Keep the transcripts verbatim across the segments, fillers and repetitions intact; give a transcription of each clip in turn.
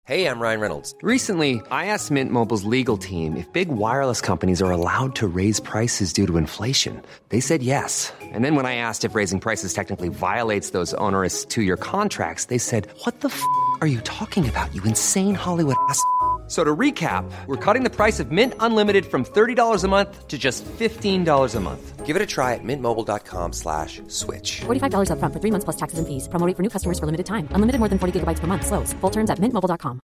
Hey, I'm Ryan Reynolds. Recently, I asked Mint Mobile's legal team if big wireless companies are allowed to raise prices due to inflation. They said yes. And then when I asked if raising prices technically violates those onerous two-year contracts, they said, what the f*** are you talking about, you insane Hollywood ass f- So to recap, we're cutting the price of Mint Unlimited from thirty dollars a month to just fifteen dollars a month. Give it a try at mintmobile.com slash switch. forty-five dollars up front for three months plus taxes and fees. Promo rate for new customers for limited time. Unlimited more than forty gigabytes per month. Slows full terms at mint mobile dot com.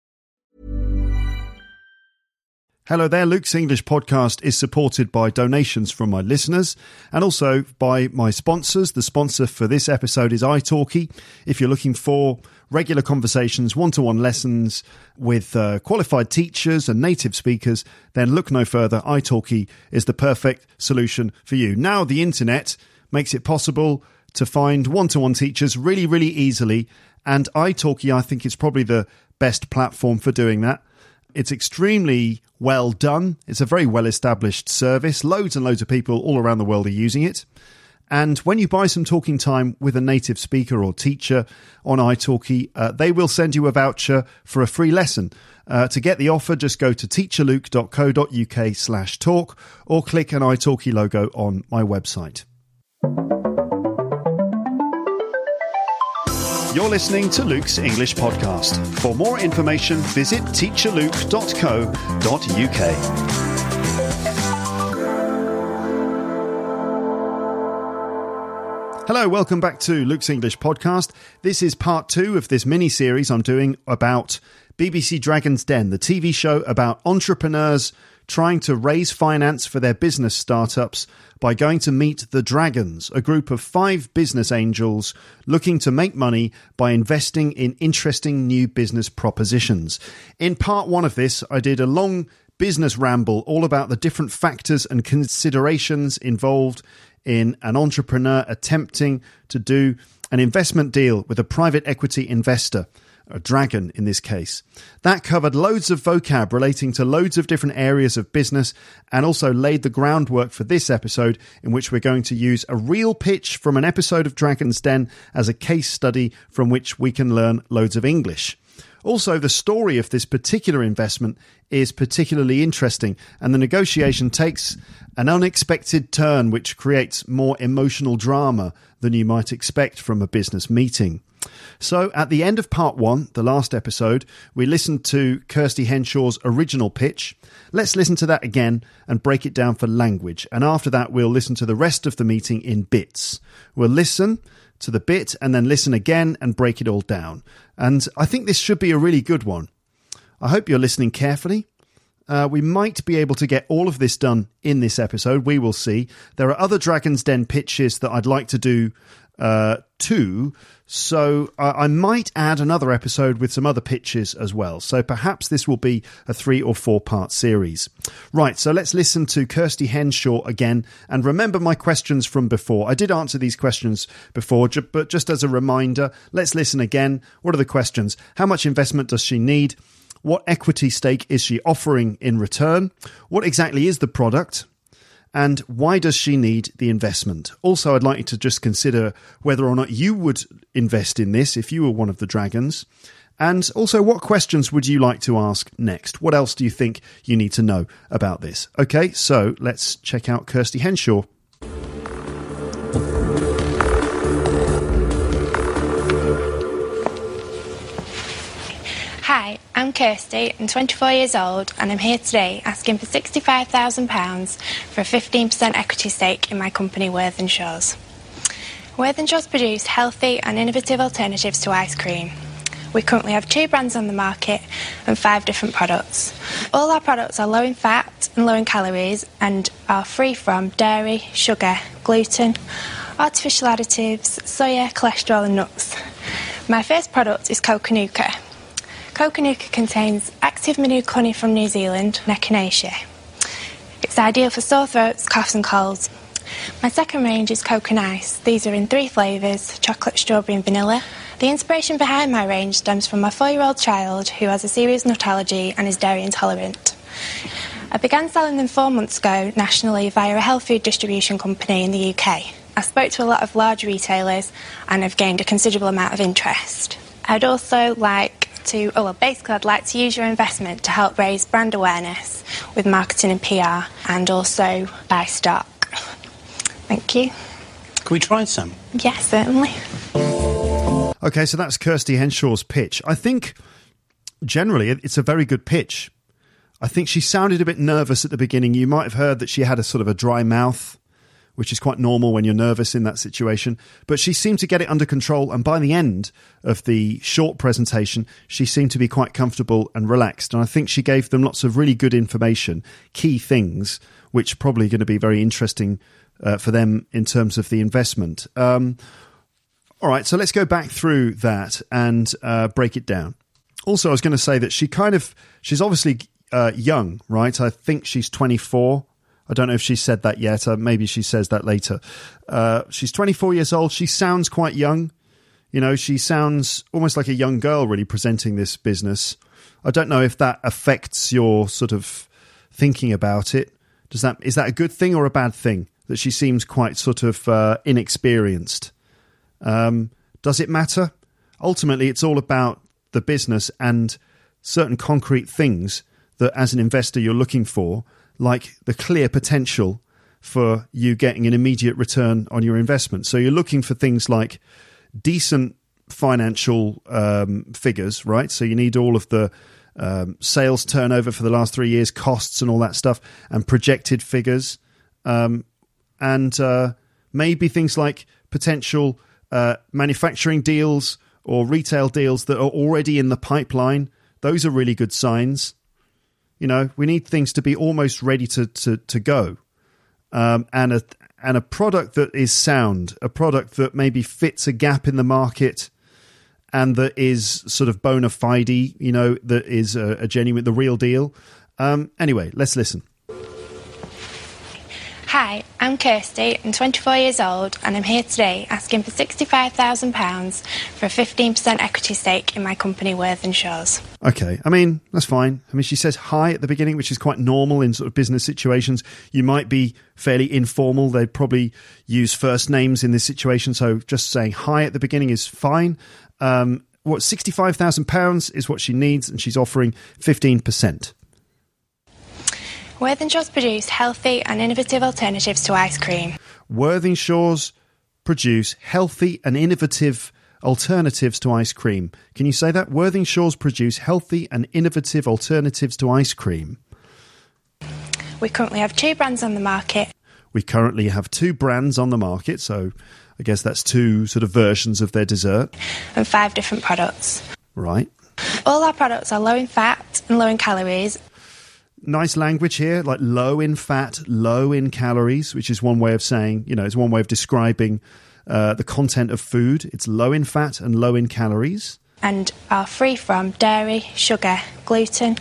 Hello there, Luke's English podcast is supported by donations from my listeners and also by my sponsors. The sponsor for this episode is italki. If you're looking for regular conversations, one-to-one lessons with uh, qualified teachers and native speakers, then look no further. italki is the perfect solution for you. Now the internet makes it possible to find one-to-one teachers really, really easily, and italki, I think, is probably the best platform for doing that. It's extremely well done. It's a very well-established service. Loads and loads of people all around the world are using it. And when you buy some talking time with a native speaker or teacher on italki, uh, they will send you a voucher for a free lesson. Uh, to get the offer, just go to teacherluke.co.uk slash talk or click an italki logo on my website. You're listening to Luke's English Podcast. For more information, visit teacherluke dot co dot uk. Hello, welcome back to Luke's English Podcast. This is part two of this mini-series I'm doing about B B C Dragon's Den, the T V show about entrepreneurs trying to raise finance for their business startups by going to meet the Dragons, a group of five business angels looking to make money by investing in interesting new business propositions. In part one of this, I did a long business ramble all about the different factors and considerations involved in an entrepreneur attempting to do an investment deal with a private equity investor, a dragon in this case. That covered loads of vocab relating to loads of different areas of business and also laid the groundwork for this episode, in which we're going to use a real pitch from an episode of Dragon's Den as a case study from which we can learn loads of English. Also, the story of this particular investment is particularly interesting, and the negotiation takes an unexpected turn which creates more emotional drama than you might expect from a business meeting. So at the end of part one, the last episode, we listened to Kirsty Henshaw's original pitch. Let's listen to that again and break it down for language. And after that, we'll listen to the rest of the meeting in bits. We'll listen to the bit and then listen again and break it all down. And I think this should be a really good one. I hope you're listening carefully. Uh, we might be able to get all of this done in this episode. We will see. There are other Dragon's Den pitches that I'd like to do uh, too. So uh, I might add another episode with some other pitches as well. So perhaps this will be a three or four part series. Right, so let's listen to Kirsty Henshaw again. And remember my questions from before. I did answer these questions before, but just as a reminder, let's listen again. What are the questions? How much investment does she need? What equity stake is she offering in return? What exactly is the product? And why does she need the investment? Also, I'd like you to just consider whether or not you would invest in this if you were one of the dragons. And also, what questions would you like to ask next? What else do you think you need to know about this? Okay, so let's check out Kirsty Henshaw. Hi, I'm Kirsty, I'm twenty-four years old and I'm here today asking for sixty-five thousand pounds for a fifteen percent equity stake in my company Worth and Shaw's. Worth and Shaw's produce healthy and innovative alternatives to ice cream. We currently have two brands on the market and five different products. All our products are low in fat and low in calories and are free from dairy, sugar, gluten, artificial additives, soya, cholesterol and nuts. My first product is Coconuca. Coconuca contains active manuka honey from New Zealand and echinacea. It's ideal for sore throats, coughs and colds. My second range is Coke and Ice. These are in three flavours, chocolate, strawberry and vanilla. The inspiration behind my range stems from my four-year-old child who has a serious nut allergy and is dairy intolerant. I began selling them four months ago nationally via a health food distribution company in the U K. I spoke to a lot of large retailers and have gained a considerable amount of interest. I'd also like to, oh well, basically I'd like to use your investment to help raise brand awareness with marketing and P R, and also buy stock. Thank you. Can we try some? Yes, certainly. Okay, so that's Kirsty Henshaw's pitch. I think generally it's a very good pitch. I think she sounded a bit nervous at the beginning. You might have heard that she had a sort of a dry mouth, which is quite normal when you're nervous in that situation. But she seemed to get it under control. And by the end of the short presentation, she seemed to be quite comfortable and relaxed. And I think she gave them lots of really good information, key things, which are probably going to be very interesting uh, for them in terms of the investment. Um, all right, so let's go back through that and uh, break it down. Also, I was going to say that she kind of, she's obviously uh, young, right? I think she's twenty-four. I don't know if she said that yet. Uh, maybe she says that later. Uh, she's twenty-four years old. She sounds quite young. You know, she sounds almost like a young girl really presenting this business. I don't know if that affects your sort of thinking about it. Does that, is that a good thing or a bad thing that she seems quite sort of uh, inexperienced? Um, does it matter? Ultimately, it's all about the business and certain concrete things that as an investor you're looking for, like the clear potential for you getting an immediate return on your investment. So you're looking for things like decent financial um, figures, right? So you need all of the um, sales turnover for the last three years, costs and all that stuff, and projected figures. Um, and uh, maybe things like potential uh, manufacturing deals or retail deals that are already in the pipeline. Those are really good signs. You know, we need things to be almost ready to to, to go, um, and a and a product that is sound, a product that maybe fits a gap in the market, and that is sort of bona fide. You know, that is a, a genuine, the real deal. Um, anyway, let's listen. Hi, I'm Kirsty, I'm twenty-four years old, and I'm here today asking for sixty-five thousand pounds for a fifteen percent equity stake in my company Worthing Shaws. Okay, I mean, that's fine. I mean, she says hi at the beginning, which is quite normal in sort of business situations. You might be fairly informal. They'd probably use first names in this situation, so just saying hi at the beginning is fine. Um, what, sixty-five thousand pounds is what she needs, and she's offering fifteen percent. Worthingshaws produce healthy and innovative alternatives to ice cream. Worthingshaws produce healthy and innovative alternatives to ice cream. Can you say that? Worthingshaws produce healthy and innovative alternatives to ice cream. We currently have two brands on the market. We currently have two brands on the market, so I guess that's two sort of versions of their dessert. And five different products. Right. All our products are low in fat and low in calories. Nice language here, like low in fat, low in calories, which is one way of saying, you know, it's one way of describing uh, the content of food. It's low in fat and low in calories. And are free from dairy, sugar, gluten.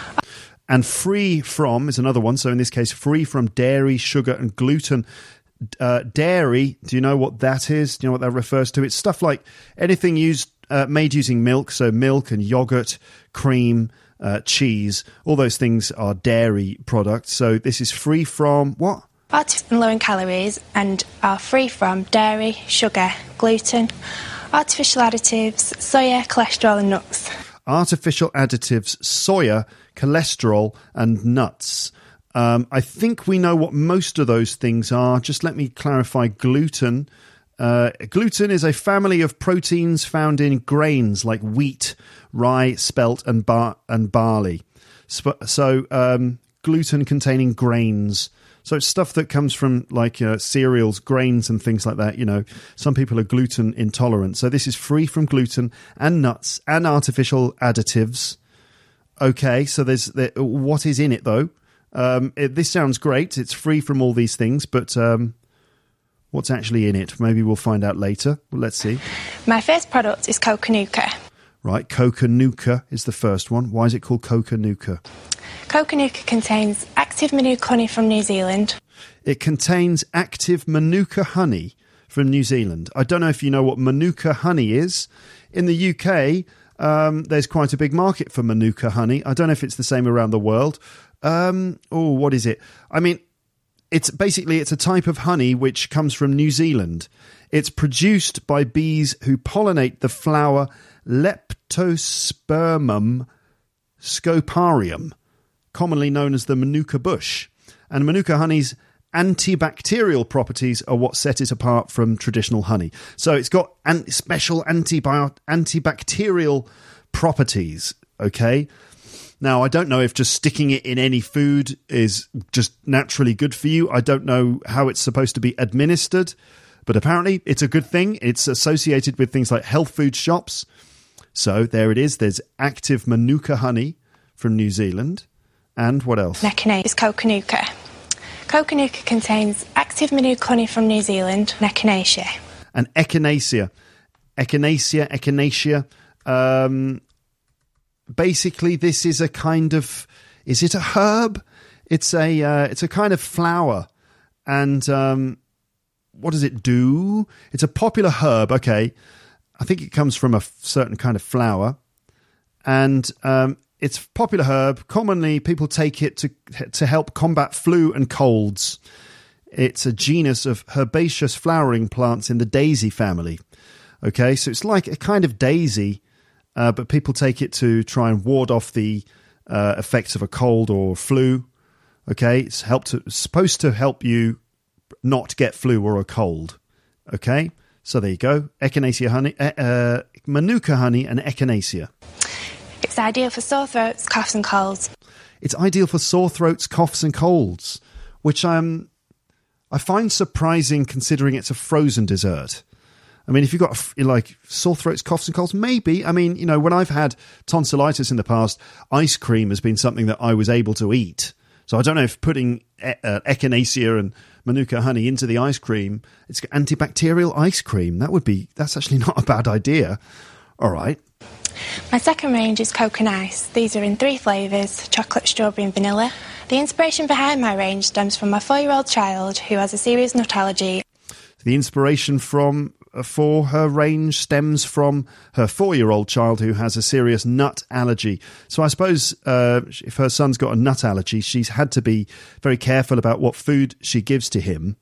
And free from is another one. So in this case, free from dairy, sugar and gluten. Uh, dairy, do you know what that is? Do you know what that refers to? It's stuff like anything used, uh, made using milk. So milk and yogurt, cream, Uh, cheese, all those things are dairy products. So this is free from what? Artificial and low in calories, and are free from dairy, sugar, gluten, artificial additives, soya, cholesterol and nuts. Artificial additives, soya, cholesterol and nuts. Um, I think we know what most of those things are. Just let me clarify gluten. Uh, gluten is a family of proteins found in grains like wheat, rye, spelt, and bar- and barley. So, so um, gluten-containing grains. So it's stuff that comes from like uh, cereals, grains, and things like that. You know, some people are gluten intolerant. So this is free from gluten and nuts and artificial additives. Okay, so there's there, what is in it though? Um, it, this sounds great. It's free from all these things, but um, what's actually in it? Maybe we'll find out later. Well, let's see. My first product is Coconuca. Right, Coconuca is the first one. Why is it called Coconuca? Coconuca contains active Manuka honey from New Zealand. It contains active Manuka honey from New Zealand. I don't know if you know what Manuka honey is. In the U K, um, there's quite a big market for Manuka honey. I don't know if it's the same around the world. Um, oh, what is it? I mean, it's basically, it's a type of honey which comes from New Zealand. It's produced by bees who pollinate the flower Leptospermum scoparium, commonly known as the Manuka bush. And Manuka honey's antibacterial properties are what set it apart from traditional honey. So it's got an- special antibi- antibacterial properties, okay? Now, I don't know if just sticking it in any food is just naturally good for you. I don't know how it's supposed to be administered, but apparently it's a good thing. It's associated with things like health food shops. So there it is. There's active Manuka honey from New Zealand. And what else? Echinacea is Coconuca. Coconuca contains active Manuka honey from New Zealand, Echinacea. And Echinacea. Echinacea, Echinacea. Um... Basically, this is a kind of, is it a herb? It's a uh, it's a kind of flower. And um, what does it do? It's a popular herb, okay. I think it comes from a f- certain kind of flower. And um, it's a popular herb. Commonly, people take it to to help combat flu and colds. It's a genus of herbaceous flowering plants in the daisy family. Okay, so it's like a kind of daisy. Uh, but people take it to try and ward off the uh, effects of a cold or flu. Okay, it's helped to, it's supposed to help you not get flu or a cold. Okay, so there you go. Echinacea honey, uh, Manuka honey, and Echinacea. It's ideal for sore throats, coughs, and colds. It's ideal for sore throats, coughs, and colds, which um, I find surprising considering it's a frozen dessert. I mean, if you've got, like, sore throats, coughs and colds, maybe. I mean, you know, when I've had tonsillitis in the past, ice cream has been something that I was able to eat. So I don't know if putting e- uh, Echinacea and Manuka honey into the ice cream, it's antibacterial ice cream. That would be, that's actually not a bad idea. All right. My second range is Coke and Ice. These are in three flavours, chocolate, strawberry and vanilla. The inspiration behind my range stems from my four-year-old child who has a serious nut allergy. The inspiration from... for her range stems from her four-year-old child who has a serious nut allergy. So I suppose uh, if her son's got a nut allergy, she's had to be very careful about what food she gives to him.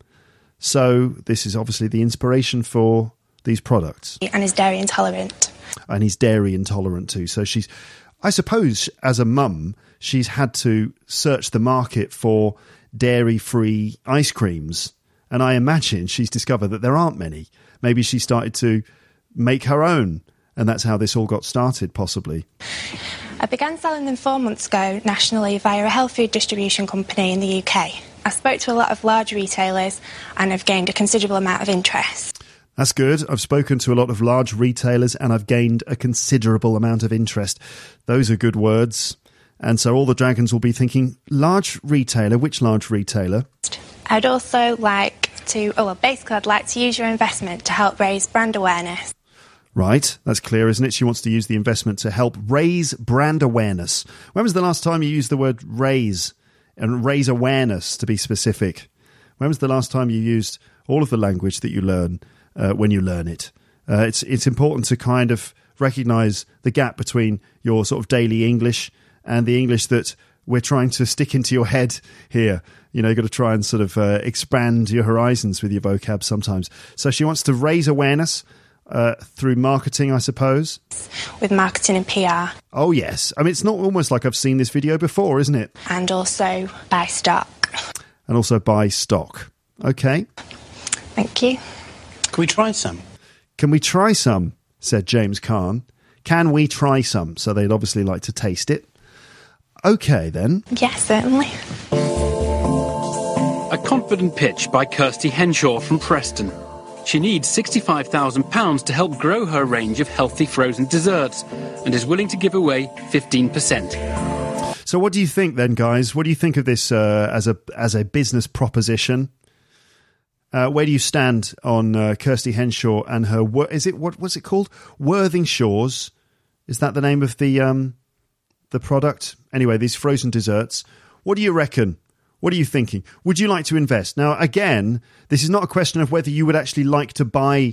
So this is obviously the inspiration for these products. And is dairy intolerant. And he's dairy intolerant too. So she's, I suppose, as a mum, she's had to search the market for dairy-free ice creams. And I imagine she's discovered that there aren't many. Maybe she started to make her own, and that's how this all got started, possibly. I began selling them four months ago nationally via a health food distribution company in the U K. I spoke to a lot of large retailers and have gained a considerable amount of interest. That's good. I've spoken to a lot of large retailers and I've gained a considerable amount of interest. Those are good words. And so all the dragons will be thinking, large retailer, which large retailer? I'd also like to, oh, well, basically I'd like to use your investment to help raise brand awareness. Right, that's clear, isn't it? She wants to use the investment to help raise brand awareness. When was the last time you used the word raise, and raise awareness, to be specific? When was the last time you used all of the language that you learn uh, when you learn it? Uh, it's it's important to kind of recognise the gap between your sort of daily English and the English that we're trying to stick into your head here. You know, you've got to try and sort of uh, expand your horizons with your vocab sometimes. So she wants to raise awareness uh, through marketing, I suppose. With marketing and P R. Oh, yes. I mean, it's not almost like I've seen this video before, isn't it? And also buy stock. And also buy stock. Okay. Thank you. Can we try some? Can we try some? Said James Caan. Can we try some? So they'd obviously like to taste it. Okay, then. Yes, certainly. A confident pitch by Kirsty Henshaw from Preston. She needs sixty-five thousand pounds to help grow her range of healthy frozen desserts and is willing to give away fifteen percent. So what do you think then, guys? What do you think of this uh, as a as a business proposition? Uh, where do you stand on uh, Kirsty Henshaw and her... Is it what? What's it called? Worthingshaws. Is that the name of the um, the product? Anyway, these frozen desserts. What do you reckon? What are you thinking? Would you like to invest? Now, again, this is not a question of whether you would actually like to buy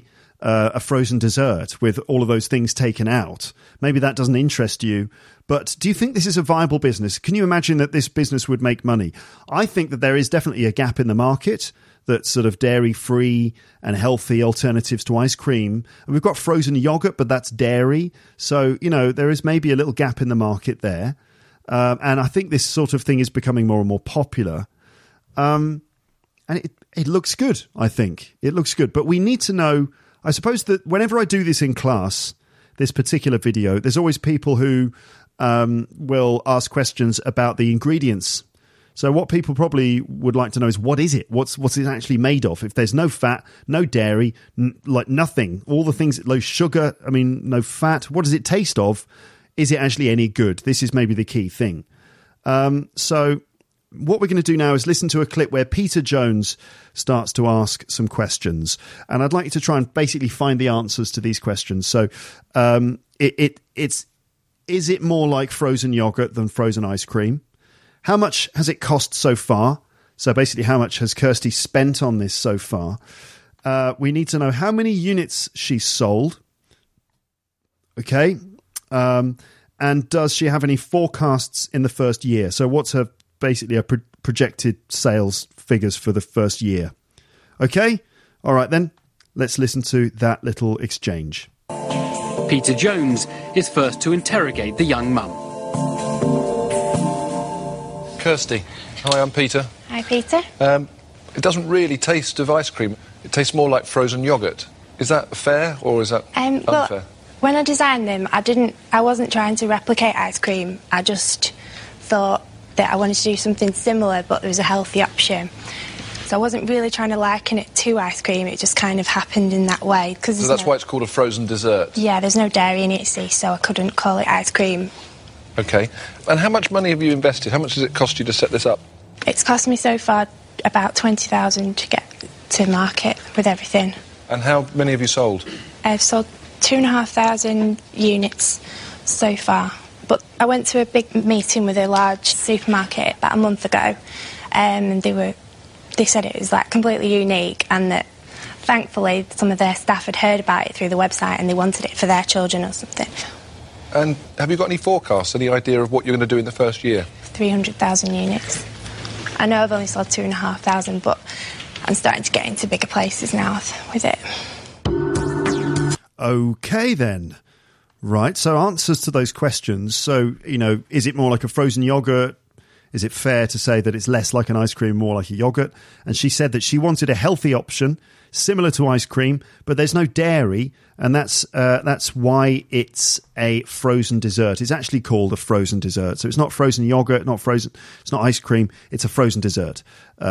uh, a frozen dessert with all of those things taken out. Maybe that doesn't interest you. But do you think this is a viable business? Can you imagine that this business would make money? I think that there is definitely a gap in the market that's sort of dairy-free and healthy alternatives to ice cream. And we've got frozen yogurt, but that's dairy. So, you know, there is maybe a little gap in the market there. Um, and I think this sort of thing is becoming more and more popular. Um, and it, it looks good, I think. It looks good. But we need to know, I suppose that whenever I do this in class, this particular video, there's always people who um, will ask questions about the ingredients. So what people probably would like to know is, what is it? What's what's it actually made of? If there's no fat, no dairy, n- like nothing, all the things, low sugar, I mean, no fat, what does it taste of? Is it actually any good? This is maybe the key thing. Um, so what we're going to do now is listen to a clip where Peter Jones starts to ask some questions. And I'd like you to try and basically find the answers to these questions. So um, it, it it's is it more like frozen yogurt than frozen ice cream? How much has it cost so far? So basically, how much has Kirsty spent on this so far? Uh, we need to know how many units she's sold. Okay. Um, and does she have any forecasts in the first year? So what's her basically her pro- projected sales figures for the first year? Okay. All right, then. Let's listen to that little exchange. Peter Jones is first to interrogate the young mum. Kirsty. Hi, I'm Peter. Hi, Peter. Um, it doesn't really taste of ice cream. It tastes more like frozen yogurt. Is that fair or is that Um, well, unfair? when I designed them, I didn't. I wasn't trying to replicate ice cream. I just thought that I wanted to do something similar, but there was a healthy option. So I wasn't really trying to liken it to ice cream. It just kind of happened in that way. Cause So that's no, why it's called a frozen dessert? Yeah, there's no dairy in it, see, so I couldn't call it ice cream. OK. And how much money have you invested? How much does it cost you to set this up? It's cost me so far about twenty thousand to get to market with everything. And how many have you sold? I've sold two and a half thousand units so far. But I went to a big meeting with a large supermarket about a month ago, um, and they were they said it was like completely unique, and that thankfully some of their staff had heard about it through the website and they wanted it for their children or something. And have you got any forecasts, any idea of what you're going to do in the first year? three hundred thousand units. I know I've only sold two and a half thousand, but I'm starting to get into bigger places now with it. Okay, then. Right, so answers to those questions. So, you know, is it more like a frozen yogurt? Is it fair to say that it's less like an ice cream, more like a yogurt? And she said that she wanted a healthy option, similar to ice cream, but there's no dairy, and that's uh, that's why it's a frozen dessert. It's actually called a frozen dessert. So it's not frozen yogurt, not frozen. It's not ice cream. It's a frozen dessert.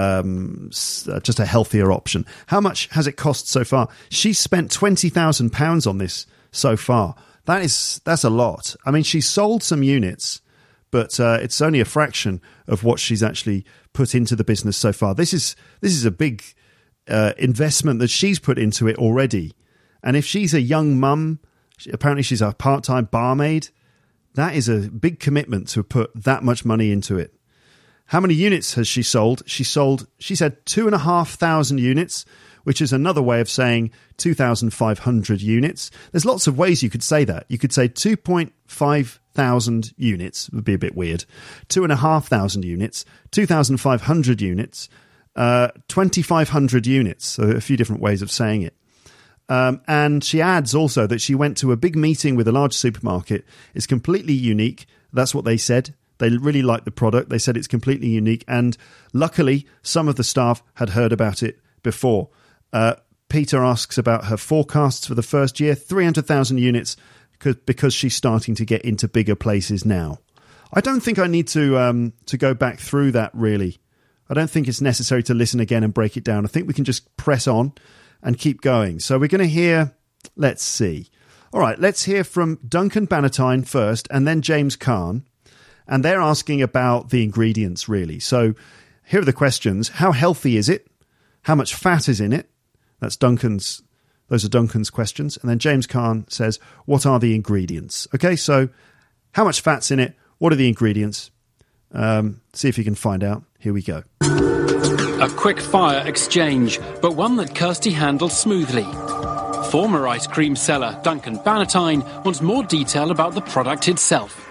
Um, just a healthier option. How much has it cost so far? She's spent twenty thousand pounds on this so far. That is that's a lot. I mean, she's sold some units, but uh, it's only a fraction of what she's actually put into the business so far. This is this is a big uh, investment that she's put into it already. And if she's a young mum, apparently she's a part-time barmaid, that is a big commitment to put that much money into it. How many units has she sold? She sold, she said, two and a half thousand units, which is another way of saying two thousand five hundred units. There's lots of ways you could say that. You could say two point five thousand units, would be a bit weird. Two and a half thousand units, two thousand five hundred units, uh, twenty-five hundred units. So a few different ways of saying it. Um, and she adds also that she went to a big meeting with a large supermarket. It's completely unique. That's what they said. They really liked the product. They said it's completely unique. And luckily, some of the staff had heard about it before. Uh, Peter asks about her forecasts for the first year, three hundred thousand units, because she's starting to get into bigger places now. I don't think I need to um, to go back through that, really. I don't think it's necessary to listen again and break it down. I think we can just press on and keep going. So we're going to hear, let's see. All right, let's hear from Duncan Bannatyne first and then James Caan. And they're asking about the ingredients, really. So here are the questions. How healthy is it? How much fat is in it? That's Duncan's, those are Duncan's questions. And then James Caan says, what are the ingredients? Okay, so how much fat's in it? What are the ingredients? Um, see if you can find out. Here we go. A quick fire exchange, but one that Kirsty handled smoothly. Former ice cream seller Duncan Bannatyne wants more detail about the product itself.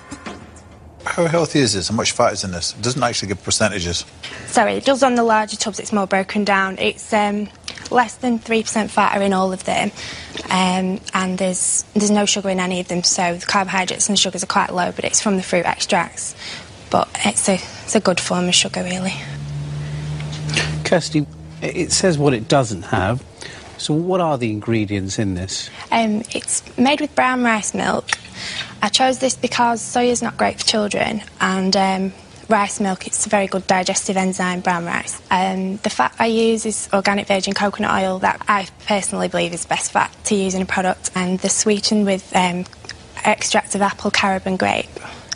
How healthy is this? How much fat is in this? It doesn't actually give percentages. Sorry, it does on the larger tubs, it's more broken down. It's um, less than three percent fat are in all of them, um, and there's there's no sugar in any of them, so the carbohydrates and the sugars are quite low, but it's from the fruit extracts. But it's a, it's a good form of sugar, really. Kirsty, it says what it doesn't have, so what are the ingredients in this? Um, it's made with brown rice milk. I chose this because soya is not great for children, and um, rice milk, it's a very good digestive enzyme, brown rice. Um, the fat I use is organic virgin coconut oil that I personally believe is the best fat to use in a product, and they're sweetened with um, extract of apple, carob and grape.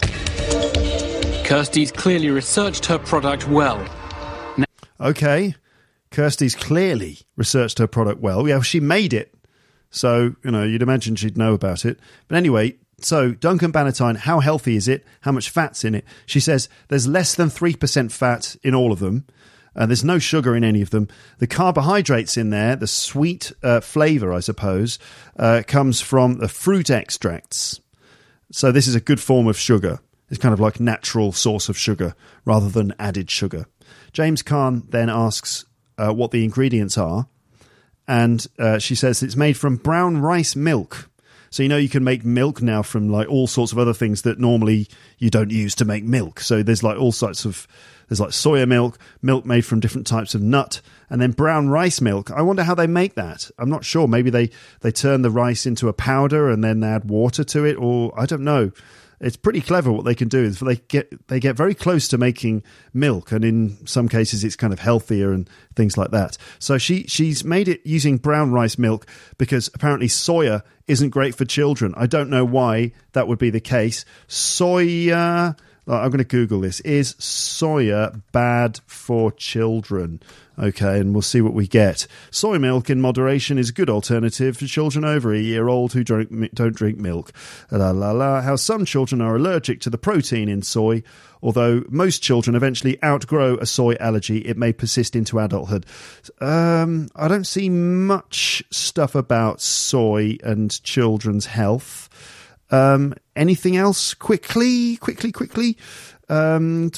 Kirsty's clearly researched her product well. Now- okay, Kirsty's clearly researched her product well. Yeah, she made it, so, you know, you'd imagine she'd know about it. But anyway, so Duncan Bannatyne, how healthy is it? How much fat's in it? She says there's less than three percent fat in all of them. Uh, there's no sugar in any of them. The carbohydrates in there, the sweet uh, flavour, I suppose, uh, comes from the fruit extracts. So this is a good form of sugar. It's kind of like natural source of sugar rather than added sugar. James Kahn then asks uh, what the ingredients are. And uh, she says it's made from brown rice milk. So, you know, you can make milk now from like all sorts of other things that normally you don't use to make milk. So there's like all sorts of, there's like soya milk, milk made from different types of nut, and then brown rice milk. I wonder how they make that. I'm not sure. Maybe they, they turn the rice into a powder and then add water to it, or I don't know. It's pretty clever what they can do. Is they get they get very close to making milk, and in some cases it's kind of healthier and things like that. So she she's made it using brown rice milk because apparently soya isn't great for children. I don't know why that would be the case. Soya, I'm going to Google this. Is soya bad for children? Okay, and we'll see what we get. Soy milk in moderation is a good alternative for children over a year old who don't, don't drink milk. La la la. How some children are allergic to the protein in soy. Although most children eventually outgrow a soy allergy, it may persist into adulthood. Um, I don't see much stuff about soy and children's health. Um, anything else? Quickly, quickly, quickly. Um,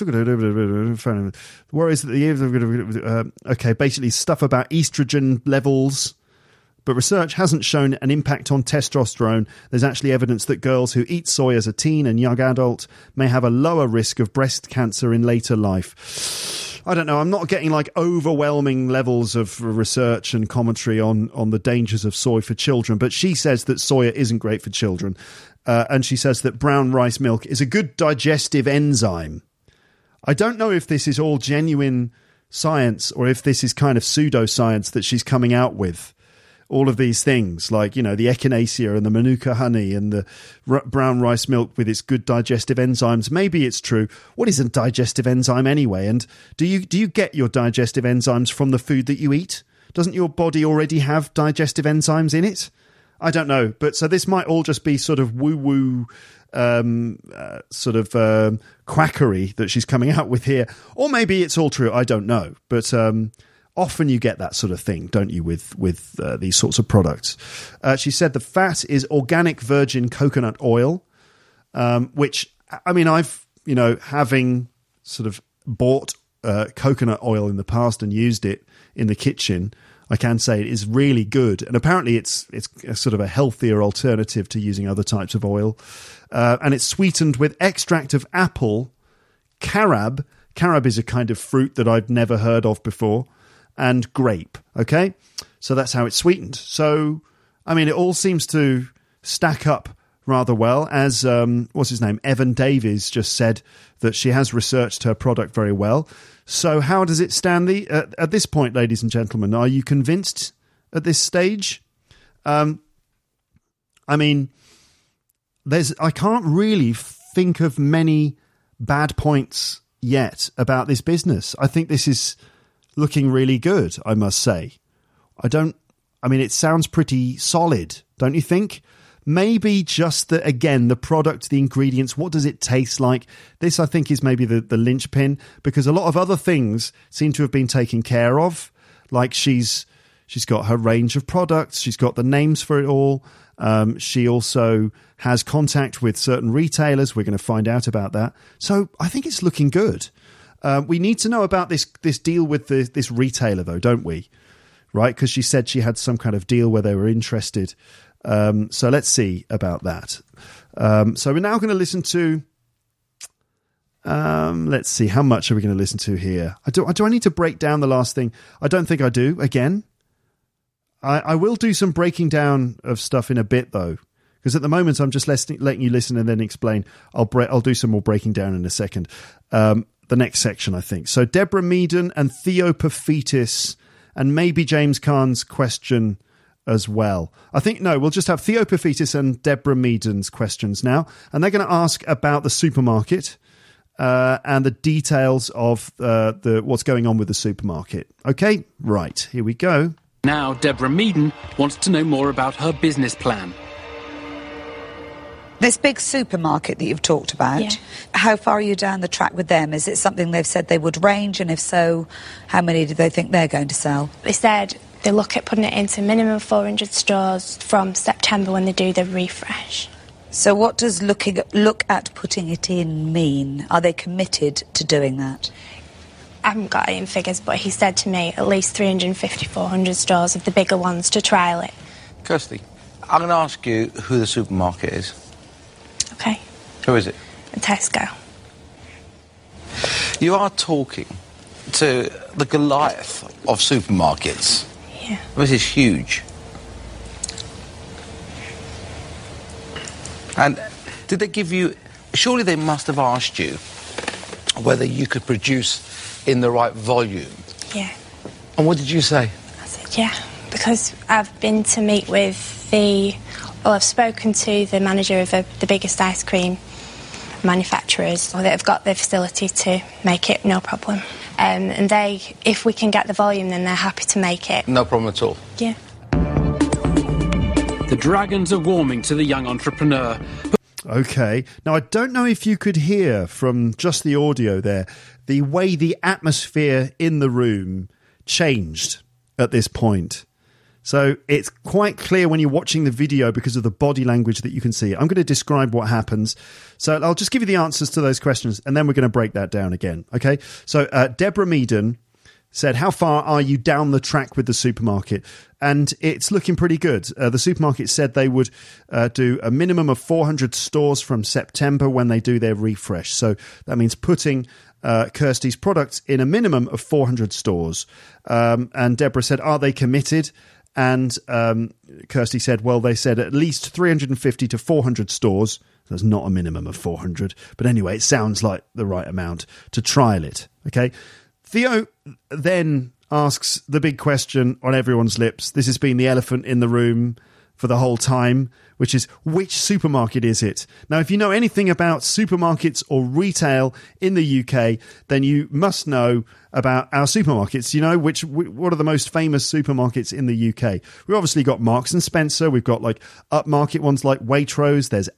worries that the uh, okay, basically stuff about estrogen levels, but research hasn't shown an impact on testosterone. There's actually evidence that girls who eat soy as a teen and young adult may have a lower risk of breast cancer in later life. I don't know. I'm not getting like overwhelming levels of research and commentary on, on the dangers of soy for children, but she says that soya isn't great for children. Uh, and she says that brown rice milk is a good digestive enzyme. I don't know if this is all genuine science or if this is kind of pseudoscience that she's coming out with. All of these things, like, you know, the echinacea and the manuka honey and the r- brown rice milk with its good digestive enzymes. Maybe it's true. What is a digestive enzyme anyway? And do you do you get your digestive enzymes from the food that you eat? Doesn't your body already have digestive enzymes in it? I don't know. But so this might all just be sort of woo-woo um, uh, sort of um, quackery that she's coming out with here. Or maybe it's all true. I don't know. But um, often you get that sort of thing, don't you, with, with uh, these sorts of products. Uh, she said the fat is organic virgin coconut oil, um, which, I mean, I've, you know, having sort of bought uh, coconut oil in the past and used it in the kitchen, I can say it is really good. And apparently it's it's a sort of a healthier alternative to using other types of oil. Uh, and it's sweetened with extract of apple, carob. Carob is a kind of fruit that I've never heard of before. And grape. Okay? So that's how it's sweetened. So, I mean, it all seems to stack up rather well. As, um, what's his name? Evan Davies just said that she has researched her product very well. So how does it stand the uh, at this point, ladies and gentlemen? Are you convinced at this stage? Um, I mean, there's I can't really think of many bad points yet about this business. I think this is looking really good, I must say. I don't. I mean, it sounds pretty solid, don't you think? Maybe just the, again, the product, the ingredients, what does it taste like? This, I think, is maybe the, the linchpin, because a lot of other things seem to have been taken care of. Like she's She's got her range of products. She's got the names for it all. Um, she also has contact with certain retailers. We're going to find out about that. So I think it's looking good. Uh, we need to know about this this deal with the, this retailer, though, don't we? Right? Because she said she had some kind of deal where they were interested. Um, so let's see about that. Um, so we're now going to listen to... Um, let's see, how much are we going to listen to here? I do, do I need to break down the last thing? I don't think I do. Again, I, I will do some breaking down of stuff in a bit, though, because at the moment I'm just letting, letting you listen and then explain. I'll bre- I'll do some more breaking down in a second. Um, the next section, I think. So Deborah Meaden and Theo Paphitis, and maybe James Caan's question as well. I think, no, we'll just have Theo Paphitis and Deborah Meaden's questions now, and they're going to ask about the supermarket. Uh, and the details of uh, the what's going on with the supermarket. Okay, right, here we go. Now Deborah Meaden wants to know more about her business plan. This big supermarket that you've talked about, Yeah. how far are you down the track with them? Is it something they've said they would range? And if so, how many do they think they're going to sell? They said they look at putting it into minimum four hundred stores from September when they do the refresh. So what does looking at, look at putting it in mean? Are they committed to doing that? I haven't got it in figures, but he said to me at least three hundred fifty, four hundred stores of the bigger ones to trial it. Kirsty, I'm going to ask you who the supermarket is. Okay. Who is it? Tesco. You are talking to the Goliath of supermarkets. Yeah. This is huge. And did they give you... Surely they must have asked you whether you could produce in the right volume. Yeah. And what did you say? I said, yeah, because I've been to meet with the... Well, I've spoken to the manager of the, the biggest ice cream manufacturers that have got the facility to make it, no problem. Um, and they, if we can get the volume, then they're happy to make it. No problem at all. Yeah. The dragons are warming to the young entrepreneur. Okay. Now, I don't know if you could hear from just the audio there, the way the atmosphere in the room changed at this point. So it's quite clear when you're watching the video because of the body language that you can see. I'm going to describe what happens. So I'll just give you the answers to those questions, and then we're going to break that down again. Okay. So uh, Deborah Meaden said, how far are you down the track with the supermarket? And it's looking pretty good. Uh, the supermarket said they would uh, do a minimum of four hundred stores from September when they do their refresh. So that means putting uh, Kirsty's products in a minimum of four hundred stores. Um, and Deborah said, are they committed? And um, Kirsty said, well, they said at least three hundred fifty to four hundred stores. There's not a minimum of four hundred. But anyway, it sounds like the right amount to trial it. Okay. Theo then asks the big question on everyone's lips. This has been the elephant in the room for the whole time, which is, which supermarket is it? Now, if you know anything about supermarkets or retail in the U K, then you must know about our supermarkets. You know, which what are the most famous supermarkets in the U K? We've obviously got Marks and Spencer. We've got like upmarket ones like Waitrose. There's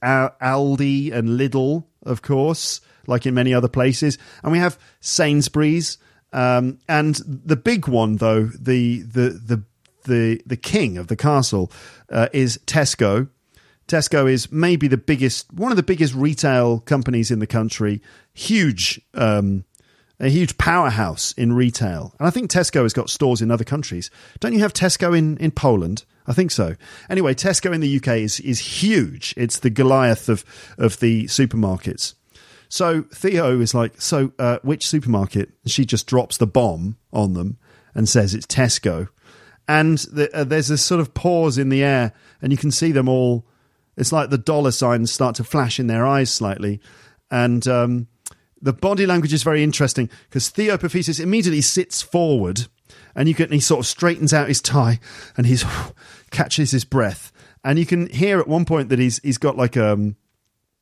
Aldi and Lidl, of course, like in many other places. And we have Sainsbury's. Um, and the big one, though, the the the the the king of the castle uh, is Tesco. Tesco is maybe the biggest, one of the biggest retail companies in the country. Huge, um, a huge powerhouse in retail. And I think Tesco has got stores in other countries. Don't you have Tesco in, in Poland? I think so. Anyway, Tesco in the U K is is huge. It's the Goliath of of the supermarkets. So Theo is like, so uh, which supermarket? She just drops the bomb on them and says it's Tesco. And the, uh, there's this sort of pause in the air, and you can see them all. It's like the dollar signs start to flash in their eyes slightly. And um, the body language is very interesting because Theo Paphitis immediately sits forward, and you can he sort of straightens out his tie, and he catches his breath. And you can hear at one point that he's he's got like um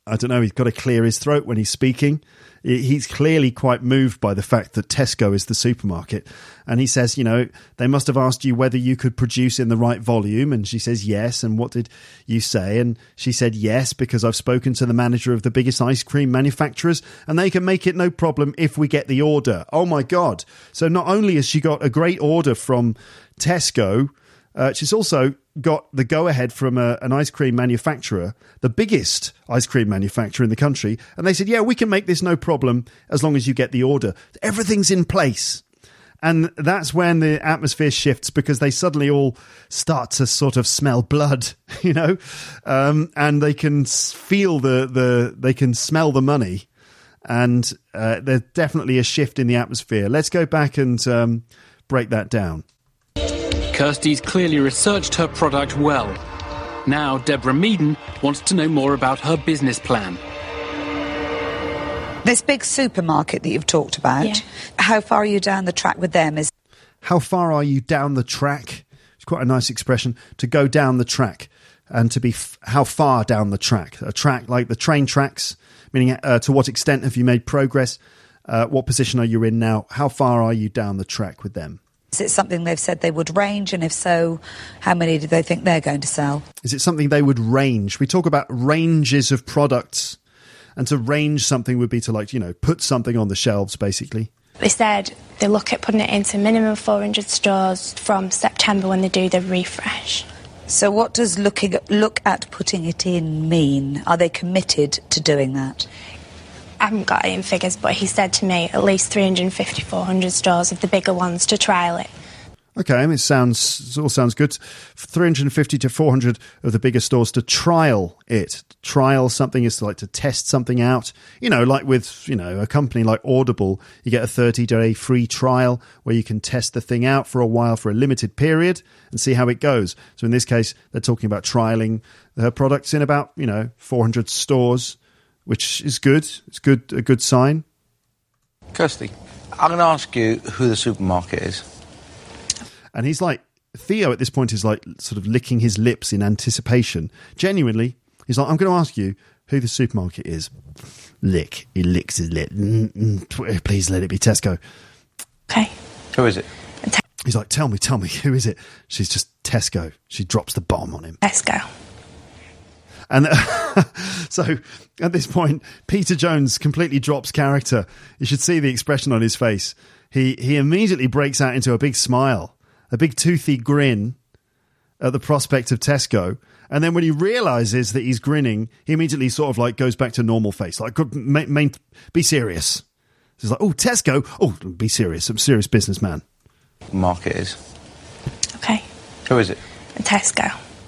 I don't know, he's got to clear his throat when he's speaking. He's clearly quite moved by the fact that Tesco is the supermarket. And he says, you know, they must have asked you whether you could produce in the right volume. And she says, yes. And what did you say? And she said, yes, because I've spoken to the manager of the biggest ice cream manufacturers and they can make it no problem if we get the order. Oh, my God. So not only has she got a great order from Tesco, uh, she's also got the go-ahead from a, an ice cream manufacturer, the biggest ice cream manufacturer in the country, and they said, yeah, we can make this no problem as long as you get the order. Everything's in place. And that's when the atmosphere shifts, because they suddenly all start to sort of smell blood, you know, um, and they can feel the, the they can smell the money, and uh, there's definitely a shift in the atmosphere. Let's go back and um, break that down. Kirsty's clearly researched her product well. Now Deborah Meaden wants to know more about her business plan. This big supermarket that you've talked about, yeah. How far are you down the track with them? Is How far are you down the track? It's quite a nice expression, to go down the track, and to be f- how far down the track. A track like the train tracks, meaning uh, to what extent have you made progress? Uh, what position are you in now? How far are you down the track with them? Is it something they've said they would range? And if so, how many do they think they're going to sell? Is it something they would range? We talk about ranges of products. And to range something would be to, like, you know, put something on the shelves, basically. They said they look at putting it into minimum four hundred stores from September when they do the refresh. So what does looking at, look at putting it in mean? Are they committed to doing that? I haven't got it in figures, but he said to me at least three hundred fifty, four hundred stores of the bigger ones to trial it. Okay, I mean, it sounds, it all sounds good. three hundred fifty to four hundred of the bigger stores to trial it. Trial something is to, like, to test something out. You know, like with, you know, a company like Audible, you get a thirty-day free trial where you can test the thing out for a while for a limited period and see how it goes. So in this case, they're talking about trialing her products in about, you know, four hundred stores, which is good. It's good, a good sign. Kirsty, I'm going to ask you who the supermarket is. And he's like, Theo at this point is like sort of licking his lips in anticipation. Genuinely, he's like, I'm going to ask you who the supermarket is. Lick. He licks his lip. Mm-mm, please let it be Tesco. Okay. Who is it? He's like, tell me, tell me, who is it? She's just Tesco. She drops the bomb on him. Tesco. And uh, so at this point, Peter Jones completely drops character. You should see the expression on his face. He he immediately breaks out into a big smile, a big toothy grin at the prospect of Tesco. And then when he realises that he's grinning, he immediately sort of like goes back to normal face. Like, main, main, be serious. He's like, oh, Tesco. Oh, be serious. I'm a serious businessman. Market is. Okay. Who is it? Tesco.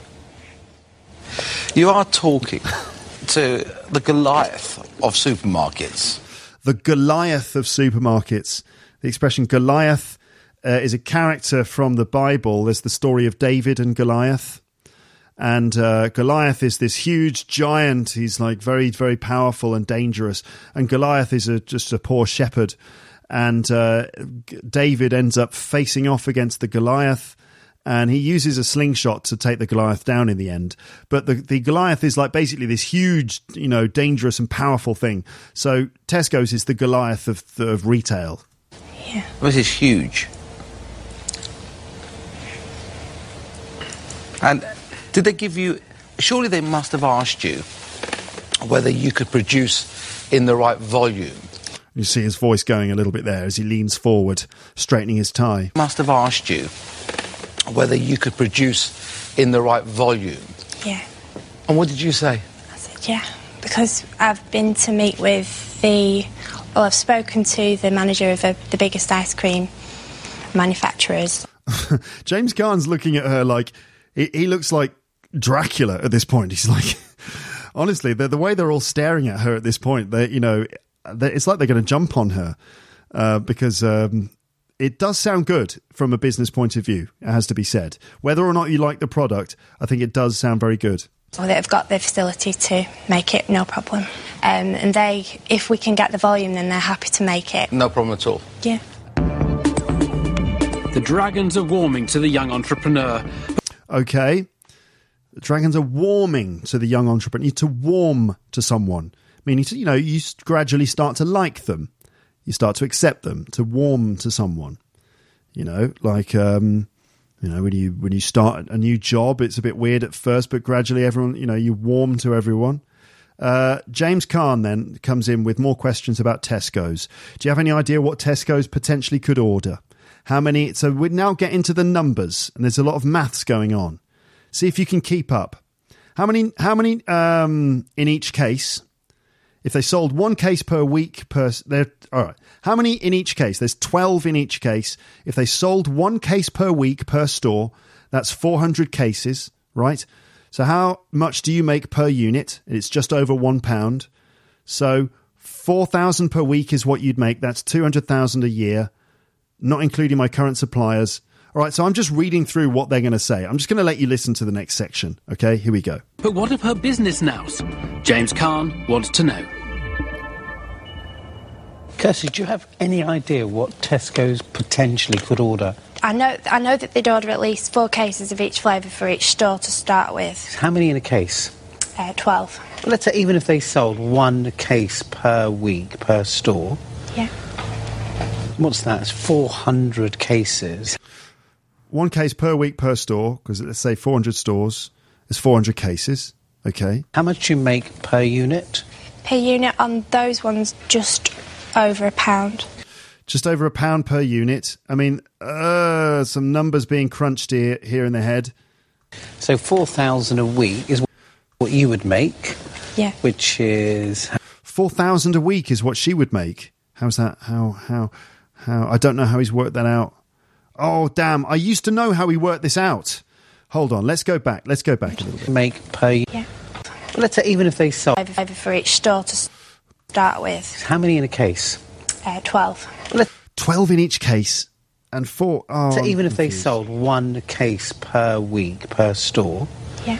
You are talking to the Goliath of supermarkets. The Goliath of supermarkets. The expression Goliath uh, is a character from the Bible. There's the story of David and Goliath. And uh, Goliath is this huge giant. He's like very, very powerful and dangerous. And Goliath is a, just a poor shepherd. And uh, David ends up facing off against the Goliath. And he uses a slingshot to take the Goliath down in the end. But the, the Goliath is like basically this huge, you know, dangerous and powerful thing. So Tesco's is the Goliath of, of retail. Yeah. This is huge. And did they give you... Surely they must have asked you whether you could produce in the right volume. You see his voice going a little bit there as he leans forward, straightening his tie. Must have asked you whether you could produce in the right volume. Yeah. And what did you say? I said, yeah, because I've been to meet with the... Well, I've spoken to the manager of a, the biggest ice cream manufacturers. James Caan's looking at her like... He, he looks like Dracula at this point. He's like... Honestly, the, the way they're all staring at her at this point, they, you know, it's like they're going to jump on her uh, because... Um, It does sound good from a business point of view, it has to be said. Whether or not you like the product, I think it does sound very good. Well, they've got the facility to make it, no problem. Um, and they, if we can get the volume, then they're happy to make it. No problem at all. Yeah. The dragons are warming to the young entrepreneur. Okay. Dragons are warming to the young entrepreneur. You need to warm to someone, meaning, to, you know, you gradually start to like them. You start to accept them, to warm to someone. You know, like, um, you know, when you when you start a new job, it's a bit weird at first, but gradually everyone, you know, you warm to everyone. Uh, James Kahn then comes in with more questions about Tesco's. Do you have any idea what Tesco's potentially could order? How many? So we now get into the numbers, and there's a lot of maths going on. See if you can keep up. How many? How many um, in each case? If they sold one case per week per, they're all right. How many in each case? There's twelve in each case. If they sold one case per week per store, that's four hundred cases, right? So how much do you make per unit? It's just over one pound. So four thousand per week is what you'd make. That's two hundred thousand a year, not including my current suppliers. All right, so I'm just reading through what they're going to say. I'm just going to let you listen to the next section. Okay, here we go. But what of her business nows? James Kahn wants to know. Kirsty, do you have any idea what Tesco's potentially could order? I know I know that they'd order at least four cases of each flavour for each store to start with. How many in a case? Uh, twelve. Well, let's say even if they sold one case per week per store. Yeah. What's that? It's four hundred cases. One case per week per store, because let's say four hundred stores, there's four hundred cases. Okay. How much do you make per unit? Per unit on those ones, just over a pound. Just over a pound per unit. I mean, uh, some numbers being crunched here, here in the head. So four thousand a week is what you would make. Yeah. Which is four thousand a week is what she would make. How's that? How how how? I don't know how he's worked that out. Oh damn! I used to know how he worked this out. Hold on. Let's go back. Let's go back a little bit. Make per. Yeah. Well, let's say even if they sold over for each store to start with. How many in a case? Uh, twelve. Twelve in each case, and four. Oh, so I'm even confused. if they sold one case per week per store. Yeah.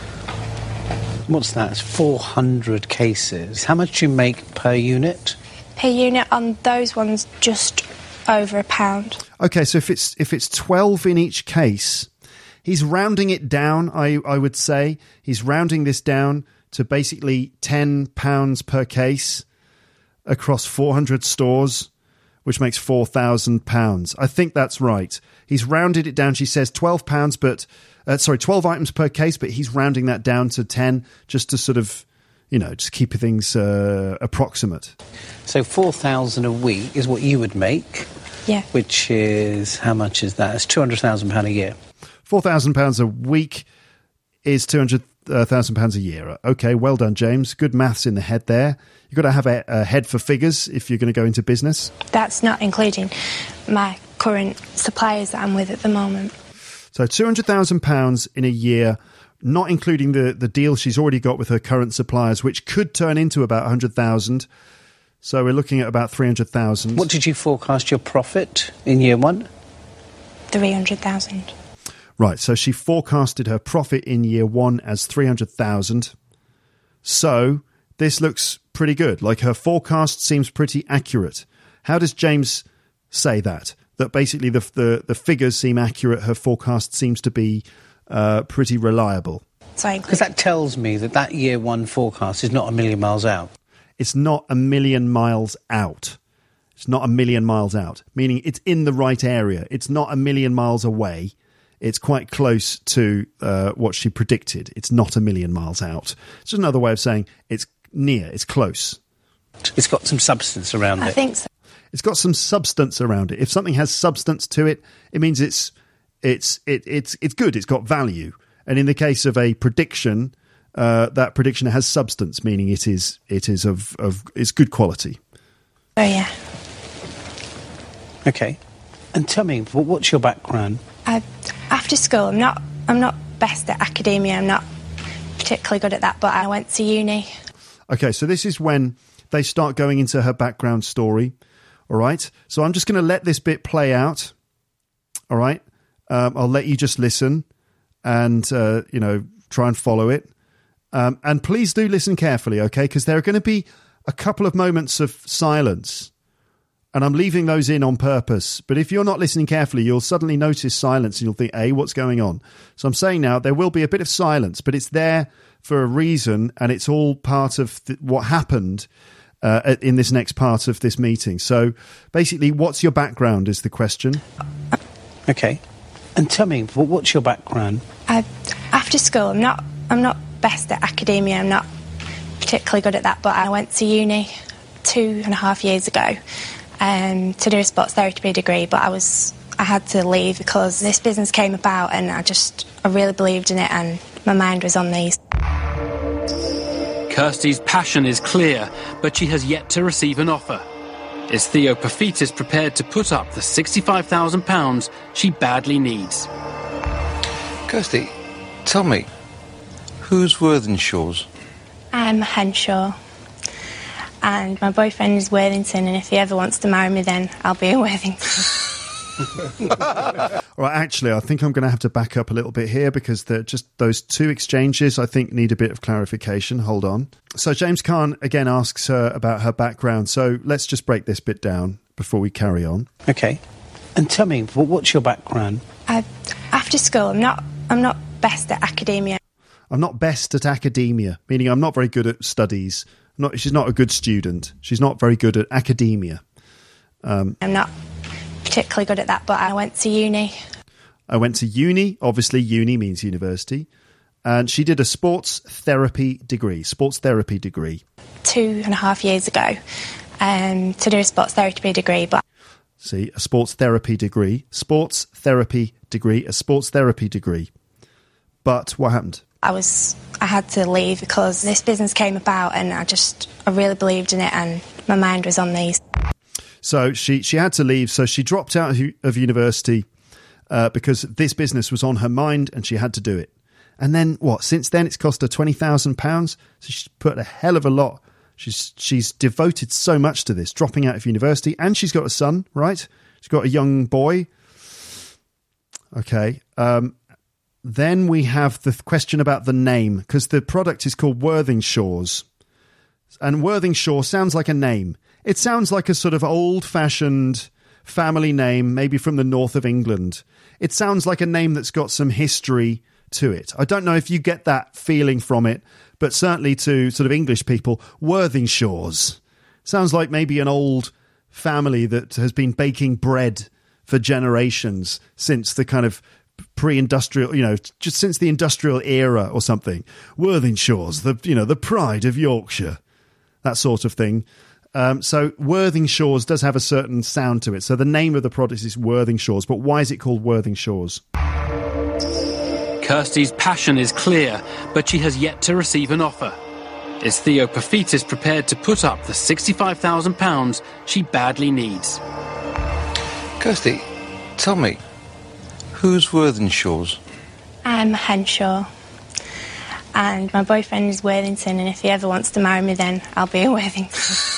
What's that? It's four hundred cases. How much do you make per unit? Per unit on those ones, just over a pound. Okay, so if it's if it's twelve in each case, he's rounding it down. I I would say he's rounding this down to basically ten pounds per case across four hundred stores, which makes four thousand pounds. I think that's right. He's rounded it down. She says twelve pounds, but uh, sorry, twelve items per case, but he's rounding that down to ten just to sort of, you know, just keep things uh, approximate. So four thousand a week is what you would make. Yeah. Which is, how much is that? It's two hundred thousand pounds a year. four thousand pounds a week is two hundred thousand pounds a year. Okay, well done, James. Good maths in the head there. You've got to have a, a head for figures if you're going to go into business. That's not including my current suppliers that I'm with at the moment. So two hundred thousand pounds in a year, not including the, the deal she's already got with her current suppliers, which could turn into about one hundred thousand. So we're looking at about three hundred thousand. What did you forecast your profit in year one? three hundred thousand. Right, so she forecasted her profit in year one as three hundred thousand. So this looks pretty good. Like, her forecast seems pretty accurate. How does James say that? That basically the the, the figures seem accurate, her forecast seems to be uh, pretty reliable. Because that tells me that that year one forecast is not a million miles out. It's not a million miles out. It's not a million miles out, meaning it's in the right area. It's not a million miles away. It's quite close to uh, what she predicted. It's not a million miles out. It's just another way of saying it's near, it's close. It's got some substance around I it. I think so. It's got some substance around it. If something has substance to it, it means it's it's it, it's it's good. It's got value. And in the case of a prediction, uh, that prediction has substance, meaning it is it is of of it's good quality. Oh yeah. Okay, and tell me, what's your background? I, after school, I'm not I'm not best at academia. I'm not particularly good at that, but I went to uni. Okay, so this is when they start going into her background story. All right, so I'm just going to let this bit play out. All right, um, I'll let you just listen and uh, you know, try and follow it. Um, and please do listen carefully, okay? Because there are going to be a couple of moments of silence. And I'm leaving those in on purpose. But if you're not listening carefully, you'll suddenly notice silence and you'll think, A, what's going on? So I'm saying now there will be a bit of silence, but it's there for a reason, and it's all part of th- what happened uh, in this next part of this meeting. So basically, what's your background is the question. Okay. And tell me, what's your background? I, after school, I'm not, I'm not best at academia. I'm not particularly good at that, but I went to uni two and a half years ago um, to do a sports therapy degree, but I was I had to leave because this business came about, and I just I really believed in it, and my mind was on these. Kirsty's passion is clear, but she has yet to receive an offer. Is Theo Paphitis prepared to put up the sixty-five thousand pounds she badly needs? Kirsty, tell me, who's Worthinshaws? I'm Henshaw, and my boyfriend is Worthington, and if he ever wants to marry me, then I'll be a Worthington. All right, actually, I think I'm going to have to back up a little bit here because they're just those two exchanges, I think, need a bit of clarification. Hold on. So James Caan again asks her about her background. So let's just break this bit down before we carry on. Okay. And tell me, what's your background? I, after school, I'm not, I'm not best at academia. I'm not best at academia, meaning I'm not very good at studies. I'm not, she's not a good student. She's not very good at academia. Um, I'm not particularly good at that, but I went to uni. I went to uni. Obviously, uni means university. And she did a sports therapy degree, sports therapy degree. Two and a half years ago um, to do a sports therapy degree. But See, a sports therapy degree, sports therapy degree, a sports therapy degree. But what happened? I was, I had to leave because this business came about, and I just, I really believed in it, and my mind was on these. So she, she had to leave. So she dropped out of, of university uh, because this business was on her mind and she had to do it. And then what? Since then, it's cost her twenty thousand pounds. So she's put a hell of a lot. She's she's devoted so much to this, dropping out of university. And she's got a son, right? She's got a young boy. Okay. Um, then we have the question about the name, because the product is called Worthinshaws. And Worthinshaw sounds like a name. It sounds like a sort of old-fashioned family name, maybe from the north of England. It sounds like a name that's got some history to it. I don't know if you get that feeling from it, but certainly to sort of English people, Worthinshaws sounds like maybe an old family that has been baking bread for generations since the kind of pre-industrial, you know, just since the industrial era or something. Worthinshaws, the you know, the pride of Yorkshire, that sort of thing. Um, so Worthinshaws does have a certain sound to it. So the name of the product is Worthinshaws, but why is it called Worthinshaws? Kirsty's passion is clear, but she has yet to receive an offer. Is Theo Paphitis prepared to put up the sixty-five thousand pounds she badly needs? Kirsty, tell me, who's Worthinshaws? I'm Henshaw, and my boyfriend is Worthington, and if he ever wants to marry me, then I'll be a Worthington.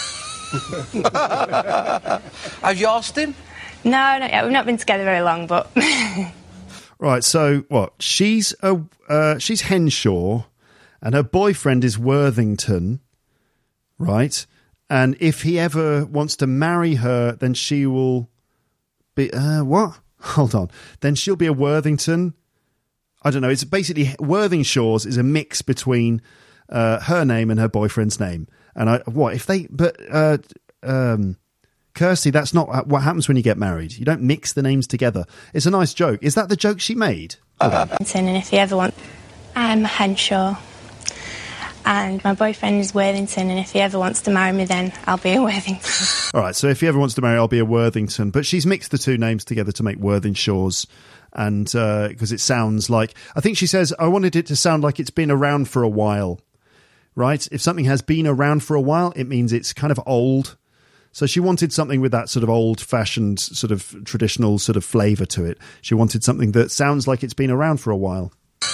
Have you asked him? No, not yet. We've not been together very long, but... Right, so what? She's a uh, she's Henshaw, and her boyfriend is Worthington, right? And if he ever wants to marry her, then she will be... Uh, what? Hold on. Then she'll be a Worthington. I don't know. It's basically... Worthinshaws is a mix between uh, her name and her boyfriend's name. And I... What? If they... But... Uh, um, Kirsty, that's not what happens when you get married. You don't mix the names together. It's a nice joke. Is that the joke she made? Uh, and if he ever wants... I'm Henshaw, and my boyfriend is Worthington, and if he ever wants to marry me, then I'll be a Worthington. All right, so if he ever wants to marry, I'll be a Worthington. But she's mixed the two names together to make Worthinshaws, and because uh, it sounds like... I think she says, I wanted it to sound like it's been around for a while, right? If something has been around for a while, it means it's kind of old. So she wanted something with that sort of old-fashioned, sort of traditional sort of flavour to it. She wanted something that sounds like it's been around for a while.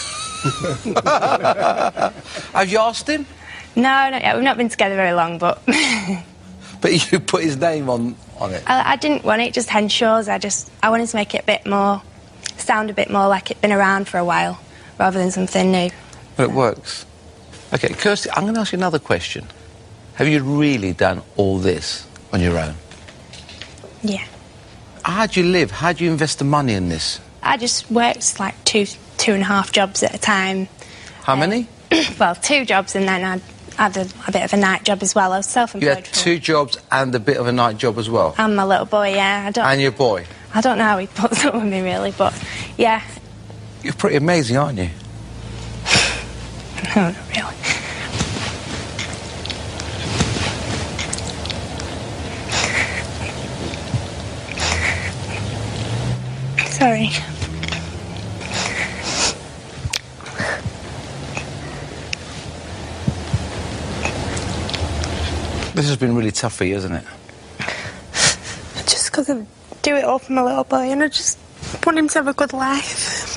Have you asked him? No, not yet. We've not been together very long, but... But you put his name on, on it? I, I didn't want it just Henshaws. I just... I wanted to make it a bit more... sound a bit more like it'd been around for a while, rather than something new. Well, it works. OK, Kirsty, I'm going to ask you another question. Have you really done all this on your own? Yeah. How do you live? How do you invest the money in this? I just worked like two, two and a half jobs at a time. How many? Well, two jobs, and then I had a, a bit of a night job as well. I was self-employed. You had for two jobs and a bit of a night job as well? And my little boy, yeah. I don't, And your boy? I don't know how he puts up with me, really, but, yeah. You're pretty amazing, aren't you? No, not really. Sorry. This has been really tough for you, hasn't it? Just because I do it all for my little boy, and I just want him to have a good life.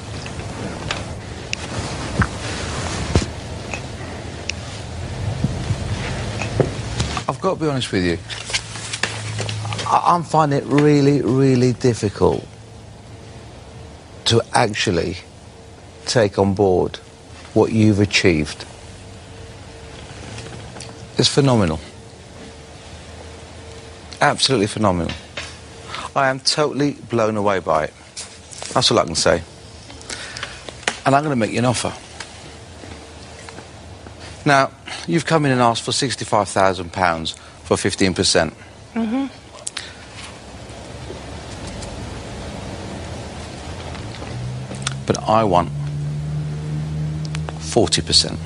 I've got to be honest with you. I- I'm finding it really, really difficult to actually take on board what you've achieved. It's phenomenal. Absolutely phenomenal. I am totally blown away by it. That's all I can say. And I'm going to make you an offer. Now, you've come in and asked for sixty-five thousand pounds for fifteen percent. Mm-hmm. But I want forty percent.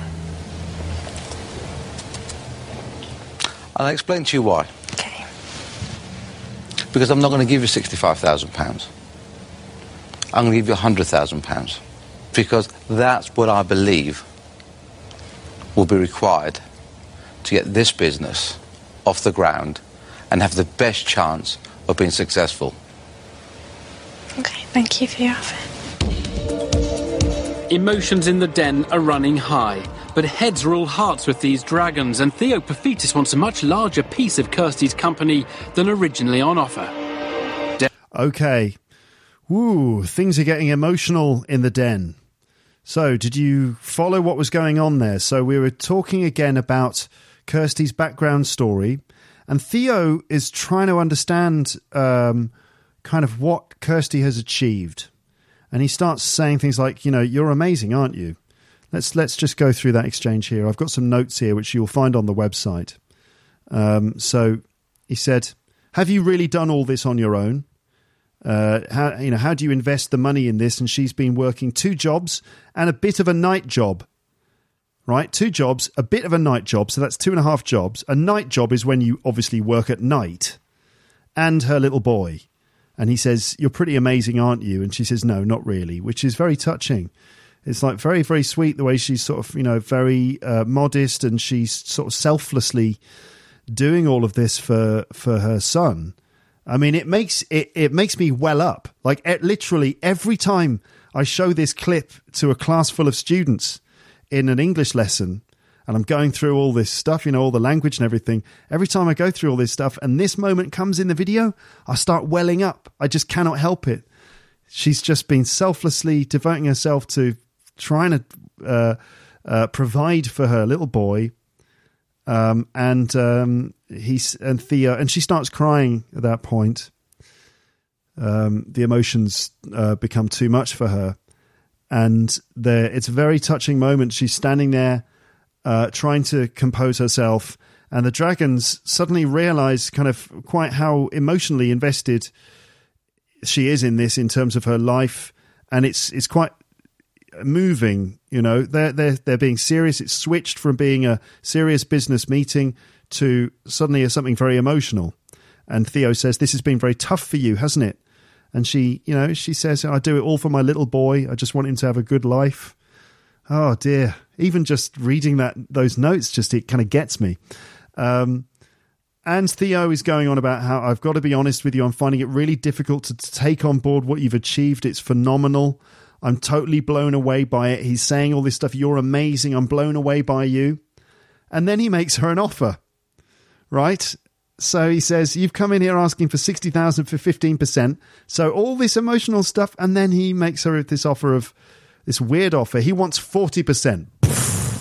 I'll explain to you why. Okay. Because I'm not going to give you sixty-five thousand pounds. I'm going to give you one hundred thousand pounds. Because that's what I believe will be required to get this business off the ground and have the best chance of being successful. Okay, thank you for your offer. Emotions in the den are running high, but heads rule hearts with these dragons, and Theo Paphitis wants a much larger piece of Kirsty's company than originally on offer. De- Okay. Woo, things are getting emotional in the den. So, did you follow what was going on there? So, we were talking again about Kirsty's background story, and Theo is trying to understand um, kind of what Kirsty has achieved. And he starts saying things like, you know, you're amazing, aren't you? Let's let's just go through that exchange here. I've got some notes here, which you'll find on the website. Um, so he said, have you really done all this on your own? Uh, how, you know, how do you invest the money in this? And she's been working two jobs and a bit of a night job, right? Two jobs, a bit of a night job. So that's two and a half jobs. A night job is when you obviously work at night, and her little boy. And he says, you're pretty amazing, aren't you? And she says, no, not really, which is very touching. It's like very, very sweet the way she's sort of, you know, very uh, modest, and she's sort of selflessly doing all of this for for her son. I mean, it makes it, it makes me well up. Like it, literally every time I show this clip to a class full of students in an English lesson, and I'm going through all this stuff, you know, all the language and everything. Every time I go through all this stuff and this moment comes in the video, I start welling up. I just cannot help it. She's just been selflessly devoting herself to trying to uh, uh, provide for her little boy. Um, and um, he's and Theo, and she starts crying at that point. Um, the emotions uh, become too much for her. And there, it's a very touching moment. She's standing there, Uh, trying to compose herself, and the dragons suddenly realize kind of quite how emotionally invested she is in this in terms of her life, and it's it's quite moving. You know, they're they're they're being serious. It's switched from being a serious business meeting to suddenly something very emotional. And Theo says, "This has been very tough for you, hasn't it?" And she, you know, she says, "I do it all for my little boy. I just want him to have a good life." Oh dear. Even just reading that those notes, just it kind of gets me. Um, and Theo is going on about how, I've got to be honest with you, I'm finding it really difficult to, to take on board what you've achieved. It's phenomenal. I'm totally blown away by it. He's saying all this stuff. You're amazing. I'm blown away by you. And then he makes her an offer, right? So he says, you've come in here asking for sixty thousand for fifteen percent. So all this emotional stuff. And then he makes her this offer of this weird offer. He wants forty percent.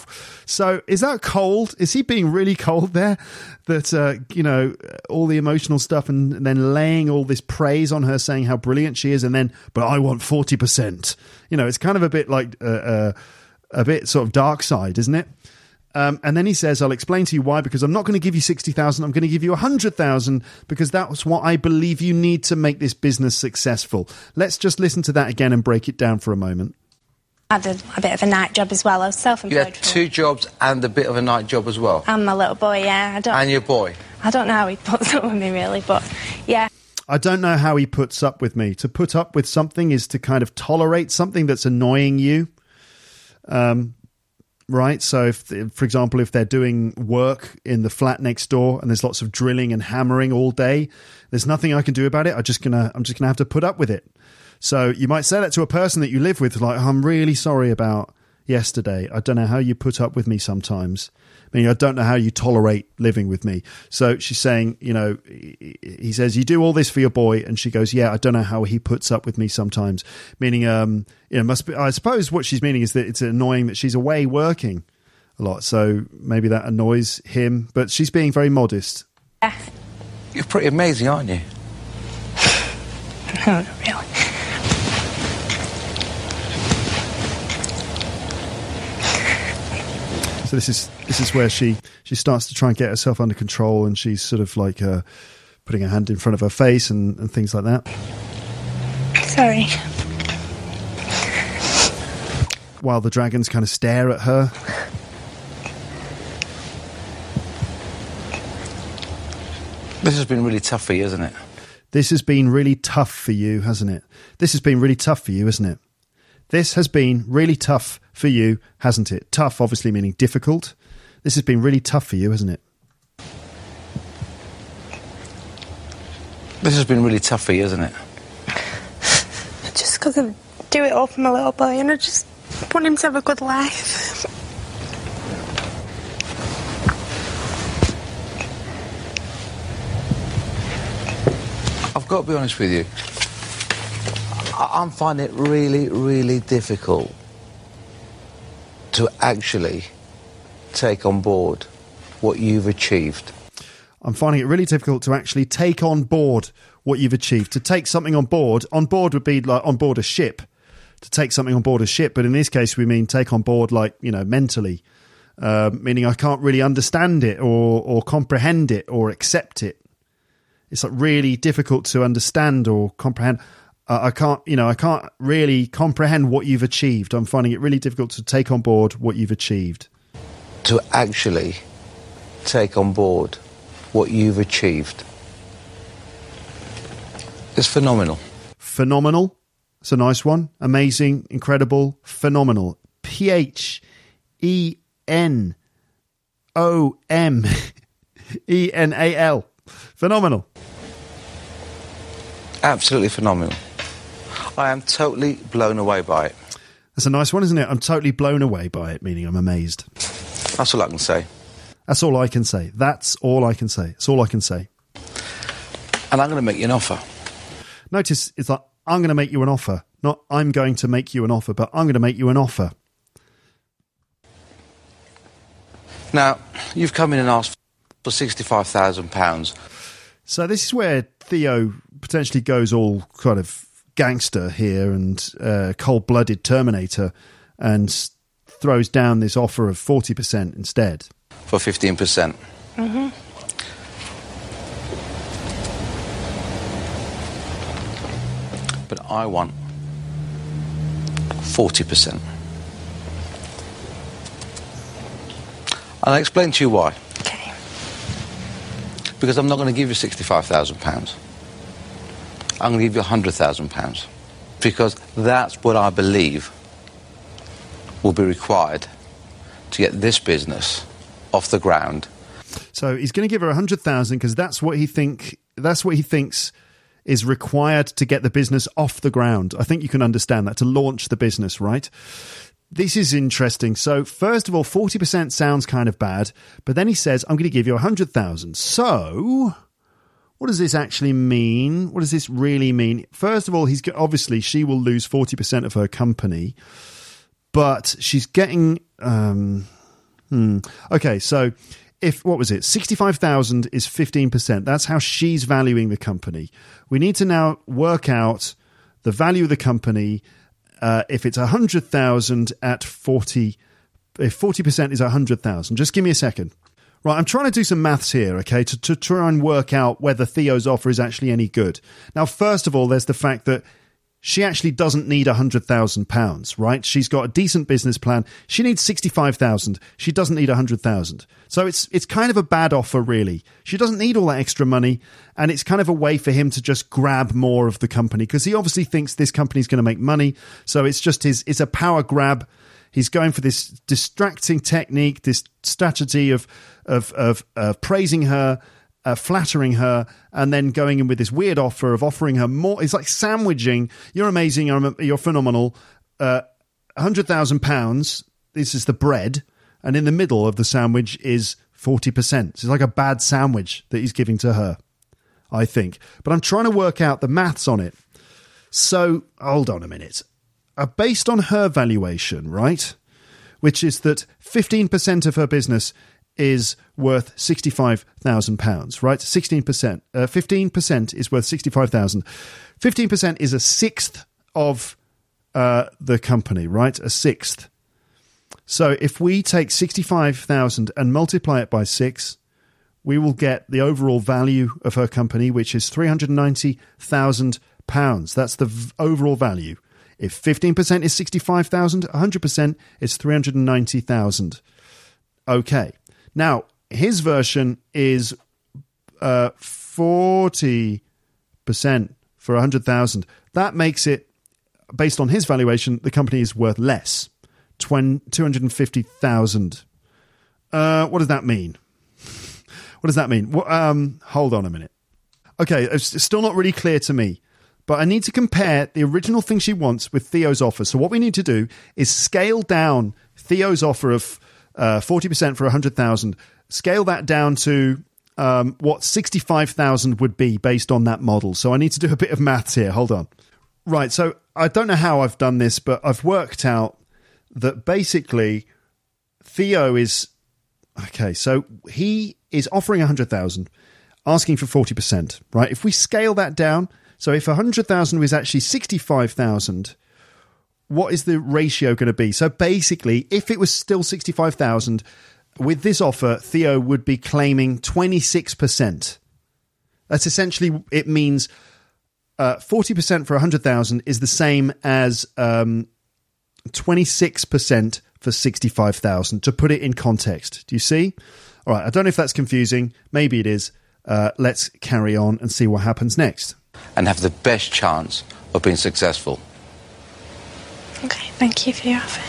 So is that cold? Is he being really cold there? That, uh, you know, all the emotional stuff and, and then laying all this praise on her, saying how brilliant she is, and then, but I want forty percent. You know, it's kind of a bit like uh, uh, a bit sort of dark side, isn't it? Um, and then he says, I'll explain to you why, because I'm not going to give you sixty thousand, I'm going to give you one hundred thousand, because that's what I believe you need to make this business successful. Let's just listen to that again and break it down for a moment. I did a bit of a night job as well. I was self-employed. You had two jobs and a bit of a night job as well? And my little boy, yeah. I don't, and your boy? I don't know how he puts up with me, really, but yeah. I don't know how he puts up with me. To put up with something is to kind of tolerate something that's annoying you. Um... Right, so if, for example, if they're doing work in the flat next door and there's lots of drilling and hammering all day, there's nothing I can do about it. I'm just gonna, I'm just gonna have to put up with it. So you might say that to a person that you live with, like, I'm really sorry about yesterday. I don't know how you put up with me sometimes. I mean, I don't know how you tolerate living with me. So she's saying, you know, he says, you do all this for your boy. And she goes, yeah, I don't know how he puts up with me sometimes. Meaning, um, you know, must be, I suppose what she's meaning is that it's annoying that she's away working a lot. So maybe that annoys him, but she's being very modest. Yeah. You're pretty amazing, aren't you? No, not really. So this is this is where she, she starts to try and get herself under control, and she's sort of like uh, putting her hand in front of her face and, and things like that. Sorry. While the dragons kind of stare at her. This has been really tough for you, hasn't it? This has been really tough for you, hasn't it? This has been really tough for you, isn't it? This has been really tough for you, hasn't it? Tough, obviously, meaning difficult. This has been really tough for you, hasn't it? This has been really tough for you, isn't it? Just because I do it all for my little boy, and I just want him to have a good life. I've got to be honest with you. I'm finding it really, really difficult to actually take on board what you've achieved. I'm finding it really difficult to actually take on board what you've achieved. To take something on board, on board would be like on board a ship. To take something on board a ship, but in this case we mean take on board like, you know, mentally. Uh, meaning I can't really understand it or, or comprehend it or accept it. It's like really difficult to understand or comprehend. Uh, I can't, you know, I can't really comprehend what you've achieved. I'm finding it really difficult to take on board what you've achieved. To actually take on board what you've achieved. It's phenomenal. Phenomenal. It's a nice one. Amazing, incredible, phenomenal. P H E N O M E N A L. Phenomenal. Absolutely phenomenal. I am totally blown away by it. That's a nice one, isn't it? I'm totally blown away by it, meaning I'm amazed. That's all I can say. That's all I can say. That's all I can say. That's all I can say. And I'm going to make you an offer. Notice it's like, I'm going to make you an offer. Not I'm going to make you an offer, but I'm going to make you an offer. Now, you've come in and asked for sixty-five thousand pounds. So this is where Theo potentially goes all kind of gangster here and uh, cold-blooded Terminator and throws down this offer of forty percent instead. For fifteen percent. Mm-hmm. But I want forty percent. And I'll explain to you why. Okay. Because I'm not going to give you sixty-five thousand pounds. I'm going to give you one hundred thousand pounds. Because that's what I believe will be required to get this business off the ground. So he's going to give her one hundred thousand because that's what he think that's what he thinks is required to get the business off the ground. I think you can understand that, to launch the business, right? This is interesting. So first of all, forty percent sounds kind of bad, but then he says, I'm going to give you one hundred thousand. So what does this actually mean? What does this really mean? First of all, he's obviously she will lose forty percent of her company, but she's getting um Hmm. Okay, so if, what was it, sixty-five thousand is fifteen percent. That's how she's valuing the company. We need to now work out the value of the company. Uh, if it's one hundred thousand at forty, if forty percent is one hundred thousand. Just give me a second. Right, I'm trying to do some maths here, okay, to, to try and work out whether Theo's offer is actually any good. Now, first of all, there's the fact that she actually doesn't need one hundred thousand pounds, right? She's got a decent business plan. She needs sixty-five thousand. She doesn't need one hundred thousand. So it's it's kind of a bad offer, really. She doesn't need all that extra money, and it's kind of a way for him to just grab more of the company, because he obviously thinks this company's going to make money. So it's just his, it's a power grab. He's going for this distracting technique, this strategy of of of uh, praising her, Uh, flattering her, and then going in with this weird offer of offering her more. It's like sandwiching. You're amazing. You're, you're phenomenal. Uh, one hundred thousand pounds. This is the bread. And in the middle of the sandwich is forty percent. So it's like a bad sandwich that he's giving to her, I think. But I'm trying to work out the maths on it. So, hold on a minute. Uh, based on her valuation, right, which is that fifteen percent of her business is worth sixty-five thousand pounds, right? sixteen percent. Uh, fifteen percent is worth sixty-five thousand. fifteen percent is a sixth of uh, the company, right? A sixth. So if we take sixty-five thousand and multiply it by six, we will get the overall value of her company, which is three hundred ninety thousand pounds. That's the v- overall value. If fifteen percent is sixty-five thousand, one hundred percent is three hundred ninety thousand. Okay. Now, his version is uh, forty percent for one hundred thousand. That makes it, based on his valuation, the company is worth less, two hundred fifty thousand. Uh, what does that mean? What does that mean? Well, um, hold on a minute. Okay, it's still not really clear to me, but I need to compare the original thing she wants with Theo's offer. So what we need to do is scale down Theo's offer of Uh, forty percent for one hundred thousand, scale that down to um, what sixty-five thousand would be based on that model. So I need to do a bit of maths here. Hold on. Right, so I don't know how I've done this, but I've worked out that basically Theo is... Okay, so he is offering one hundred thousand, asking for forty percent, right? If we scale that down, so if one hundred thousand was actually sixty-five thousand... what is the ratio going to be? So basically, if it was still sixty-five thousand, with this offer, Theo would be claiming twenty-six percent. That's essentially, it means uh, forty percent for one hundred thousand is the same as um, twenty-six percent for sixty-five thousand, to put it in context. Do you see? All right, I don't know if that's confusing. Maybe it is. Uh, let's carry on and see what happens next. And have the best chance of being successful. Okay, thank you for your offer.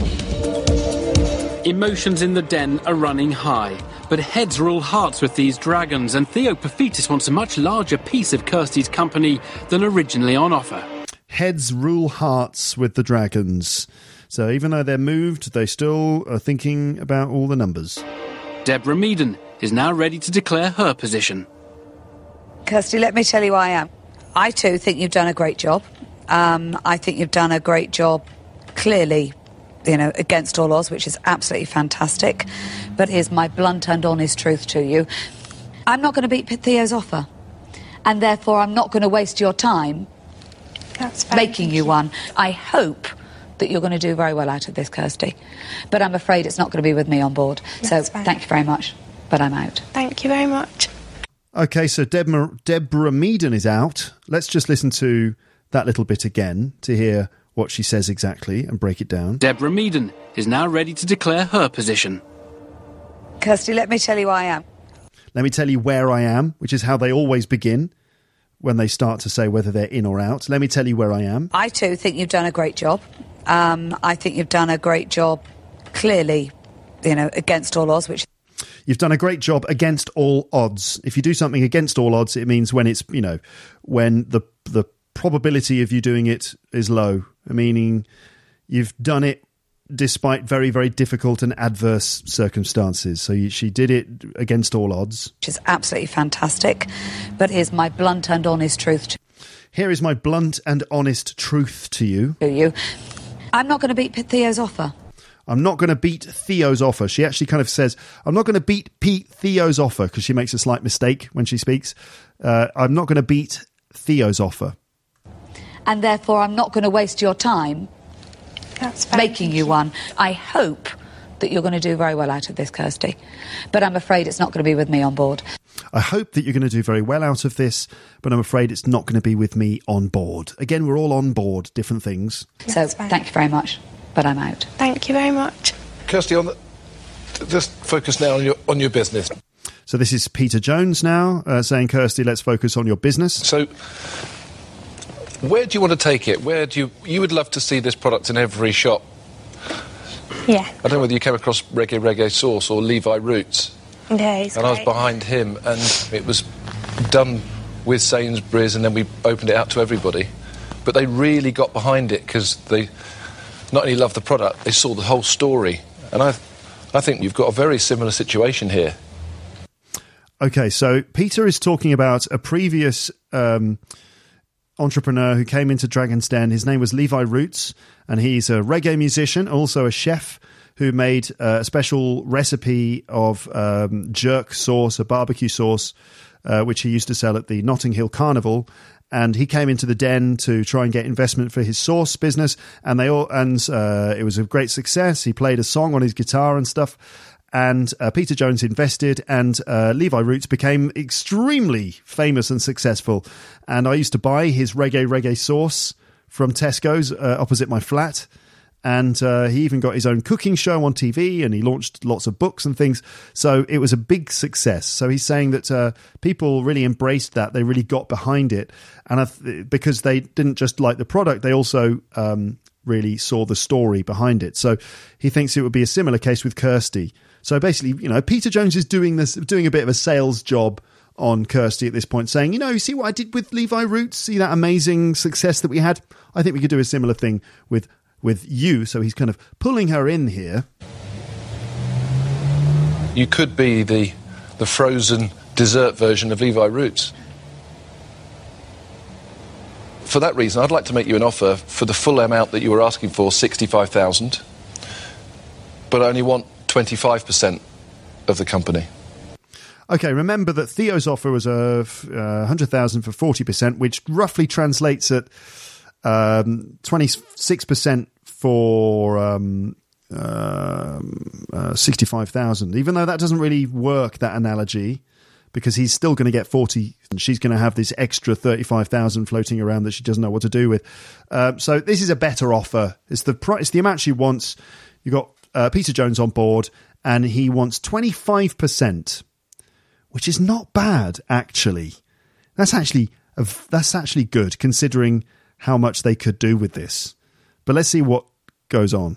Emotions in the den are running high, but heads rule hearts with these dragons, and Theo Paphitis wants a much larger piece of Kirsty's company than originally on offer. Heads rule hearts with the dragons. So even though they're moved, they still are thinking about all the numbers. Deborah Meaden is now ready to declare her position. Kirsty, let me tell you who I am. I too think you've done a great job. Um, I think you've done a great job, clearly, you know, against all odds, which is absolutely fantastic. But here's my blunt and honest truth to you. I'm not going to beat Theo's offer. And therefore, I'm not going to waste your time That's fine, making you, you one. I hope that you're going to do very well out of this, Kirsty. But I'm afraid it's not going to be with me on board. That's so fine. Thank you very much. But I'm out. Thank you very much. Okay, so Deborah, Deborah Meaden is out. Let's just listen to that little bit again to hear what she says exactly and break it down. Deborah Meaden is now ready to declare her position. Kirsty, let me tell you who I am. Let me tell you where I am, which is how they always begin when they start to say whether they're in or out. Let me tell you where I am. I too think you've done a great job. Um, I think you've done a great job, clearly, you know, against all odds, which... You've done a great job against all odds. If you do something against all odds, it means when it's, you know, when the the probability of you doing it is low, meaning you've done it despite very, very difficult and adverse circumstances. So you, she did it against all odds. Which is absolutely fantastic. But here's my blunt and honest truth to Here is my blunt and honest truth to you. you. I'm not going to beat Theo's offer. I'm not going to beat Theo's offer. She actually kind of says, I'm not going to beat Pete Theo's offer, because she makes a slight mistake when she speaks. Uh, I'm not going to beat Theo's offer. And therefore, I'm not going to waste your time That's fine, making you one. I hope that you're going to do very well out of this, Kirsty. But I'm afraid it's not going to be with me on board. I hope that you're going to do very well out of this, but I'm afraid it's not going to be with me on board. Again, we're all on board, different things. So thank you very much, but I'm out. Thank you very much. Kirsty, on the, just focus now on your on your business. So this is Peter Jones now uh, saying, Kirsty, let's focus on your business. So where do you want to take it? Where do you... You would love to see this product in every shop. Yeah. I don't know whether you came across Reggae Reggae Sauce or Levi Roots. Yeah, he's And great. I was behind him, and it was done with Sainsbury's, and then we opened it out to everybody. But they really got behind it because they not only loved the product, they saw the whole story. And I, I think you've got a very similar situation here. Okay, so Peter is talking about a previous um, entrepreneur who came into Dragon's Den. His name was Levi Roots, and he's a reggae musician, also a chef who made uh, a special recipe of um, jerk sauce, a barbecue sauce, uh, which he used to sell at the Notting Hill Carnival. And he came into the Den to try and get investment for his sauce business, and they all and uh, it was a great success. He played a song on his guitar and stuff. And uh, Peter Jones invested, and uh, Levi Roots became extremely famous and successful. And I used to buy his reggae reggae sauce from Tesco's uh, opposite my flat. And uh, he even got his own cooking show on T V, and he launched lots of books and things. So it was a big success. So he's saying that uh, people really embraced that. They really got behind it. And I th- because they didn't just like the product, they also um, really saw the story behind it. So he thinks it would be a similar case with Kirsty. So basically, you know, Peter Jones is doing this, doing a bit of a sales job on Kirsty at this point, saying, you know, you see what I did with Levi Roots? See that amazing success that we had? I think we could do a similar thing with with you. So he's kind of pulling her in here. You could be the the frozen dessert version of Levi Roots. For that reason, I'd like to make you an offer for the full amount that you were asking for, sixty-five thousand, but I only want twenty-five percent of the company. Okay, remember that Theo's offer was a uh, one hundred thousand for forty percent, which roughly translates at um, twenty-six percent for um, uh, uh, sixty-five thousand, even though that doesn't really work, that analogy, because he's still going to get forty and she's going to have this extra thirty-five thousand floating around that she doesn't know what to do with. Uh, so this is a better offer. It's the price, it's the amount she wants. You've got uh, Peter Jones on board, and he wants twenty-five percent, which is not bad, actually. That's actually a, that's actually good, considering how much they could do with this. But let's see what goes on.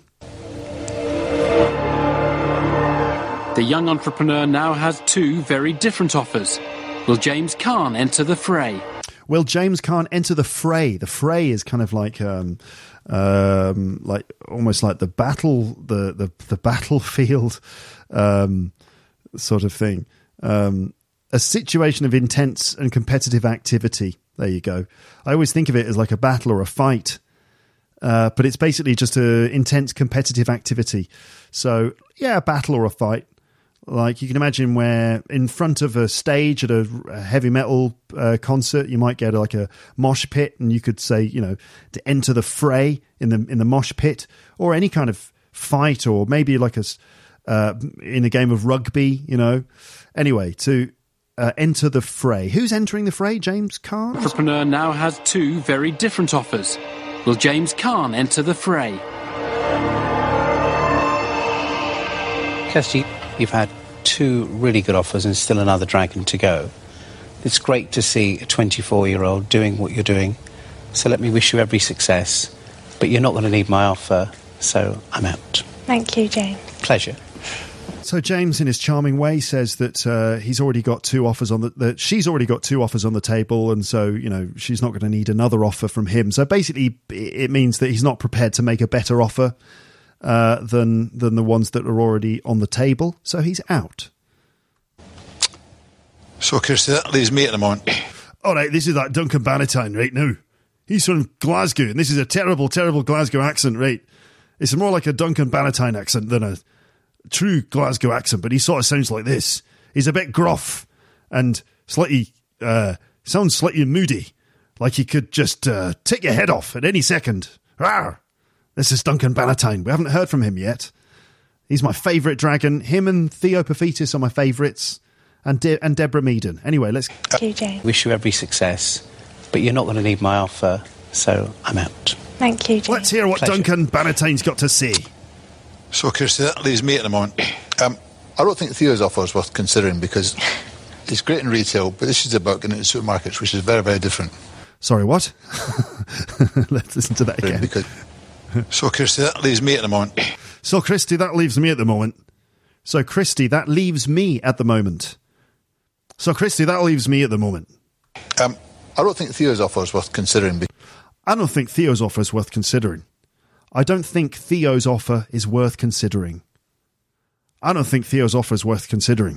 The young entrepreneur now has two very different offers. Will James Caan enter the fray? Will James Caan enter the fray? The fray is kind of like, um, um, like almost like the battle, the the, the battlefield, um, sort of thing. Um, a situation of intense and competitive activity. There you go. I always think of it as like a battle or a fight, uh, but it's basically just a intense competitive activity. So yeah, a battle or a fight. Like you can imagine where in front of a stage at a, a heavy metal uh, concert, you might get like a mosh pit, and you could say, you know, to enter the fray in the in the mosh pit, or any kind of fight, or maybe like a uh, in a game of rugby, you know. Anyway, to uh, enter the fray. Who's entering the fray? James Caan? Entrepreneur now has two very different offers. Will James Caan enter the fray? Kirsty, you've had two really good offers and still another dragon to go. It's great to see a twenty-four-year-old doing what you're doing. So let me wish you every success. But you're not going to need my offer, so I'm out. Thank you, James. Pleasure. So James, in his charming way, says that uh, he's already got two offers on the that she's already got two offers on the table, and so you know she's not going to need another offer from him. So basically, it means that he's not prepared to make a better offer uh, than than the ones that are already on the table. So he's out. So Kirsty, that leaves me at the moment. All right, this is like Duncan Bannatyne right now. He's from Glasgow, and this is a terrible, terrible Glasgow accent, right? It's more like a Duncan Bannatyne accent than a true Glasgow accent, but he sort of sounds like this. He's a bit gruff and slightly, uh, sounds slightly moody, like he could just uh, take your head off at any second. Rawr! This is Duncan Bannatyne. We haven't heard from him yet. He's my favourite dragon. Him and Theo Paphitis are my favourites. And De- and Deborah Meaden. Anyway, let's... Thank you, Jane. Wish you every success, but you're not going to need my offer, so I'm out. Thank you, Jane. Let's hear what Pleasure. Duncan Bannatyne's got to say. So, Kirsty, that leaves me at the moment. Um, I don't think Theo's offer is worth considering because it's great in retail, but this is about getting into supermarkets, which is very, very different. Sorry, what? Let's listen to that again. Because, so, Kirsty, that leaves me at the moment. So, Christy, that leaves me at the moment. So, Christy, that leaves me at the moment. So, Christy, that leaves me at the moment. Um, I don't think Theo's offer is worth considering. Be- I don't think Theo's offer is worth considering. I don't think Theo's offer is worth considering. I don't think Theo's offer is worth considering.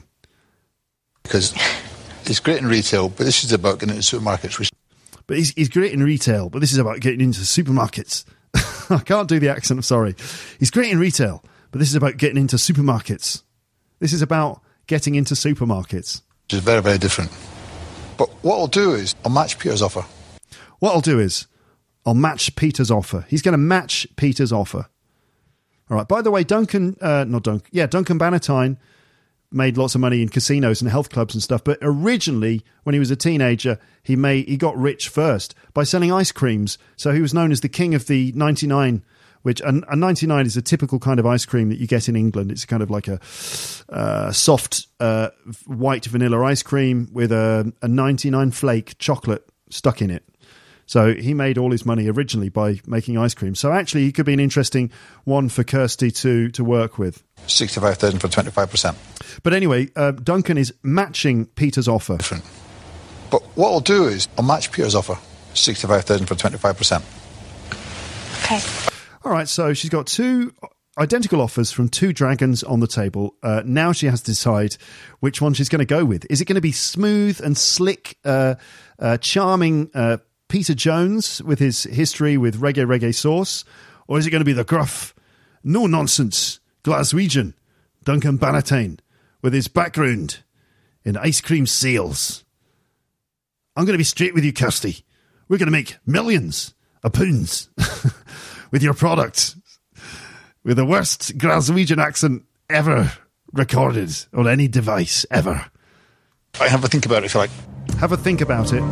Because it's great in retail, but this is about getting into supermarkets. Which- But he's, he's great in retail, but this is about getting into supermarkets. I can't do the accent, I'm sorry. He's great in retail, but this is about getting into supermarkets. This is about getting into supermarkets. Which is very, very different. But what I'll do is I'll match Peter's offer. What I'll do is I'll match Peter's offer. He's going to match Peter's offer. All right. By the way, Duncan, uh, not Duncan, yeah, Duncan Bannatyne made lots of money in casinos and health clubs and stuff. But originally, when he was a teenager, he made he got rich first by selling ice creams. So he was known as the king of the ninety-nine, which a, a ninety-nine is a typical kind of ice cream that you get in England. It's kind of like a uh, soft uh, white vanilla ice cream with a, a ninety-nine flake chocolate stuck in it. So he made all his money originally by making ice cream. So actually, he could be an interesting one for Kirsty to to work with. sixty-five thousand for twenty-five percent. But anyway, uh, Duncan is matching Peter's offer. Different. But what I'll do is I'll match Peter's offer. sixty-five thousand for twenty-five percent. Okay. All right, so she's got two identical offers from two dragons on the table. Uh, now she has to decide which one she's going to go with. Is it going to be smooth and slick, uh, uh, charming uh, Peter Jones with his history with reggae reggae sauce? Or is it going to be the gruff, no-nonsense Glaswegian Duncan Bannatyne with his background in ice cream sales? I'm going to be straight with you, Kirsty. We're going to make millions of pounds with your product, with the worst Glaswegian accent ever recorded on any device ever. I have a think about it if you like. Have a think about it.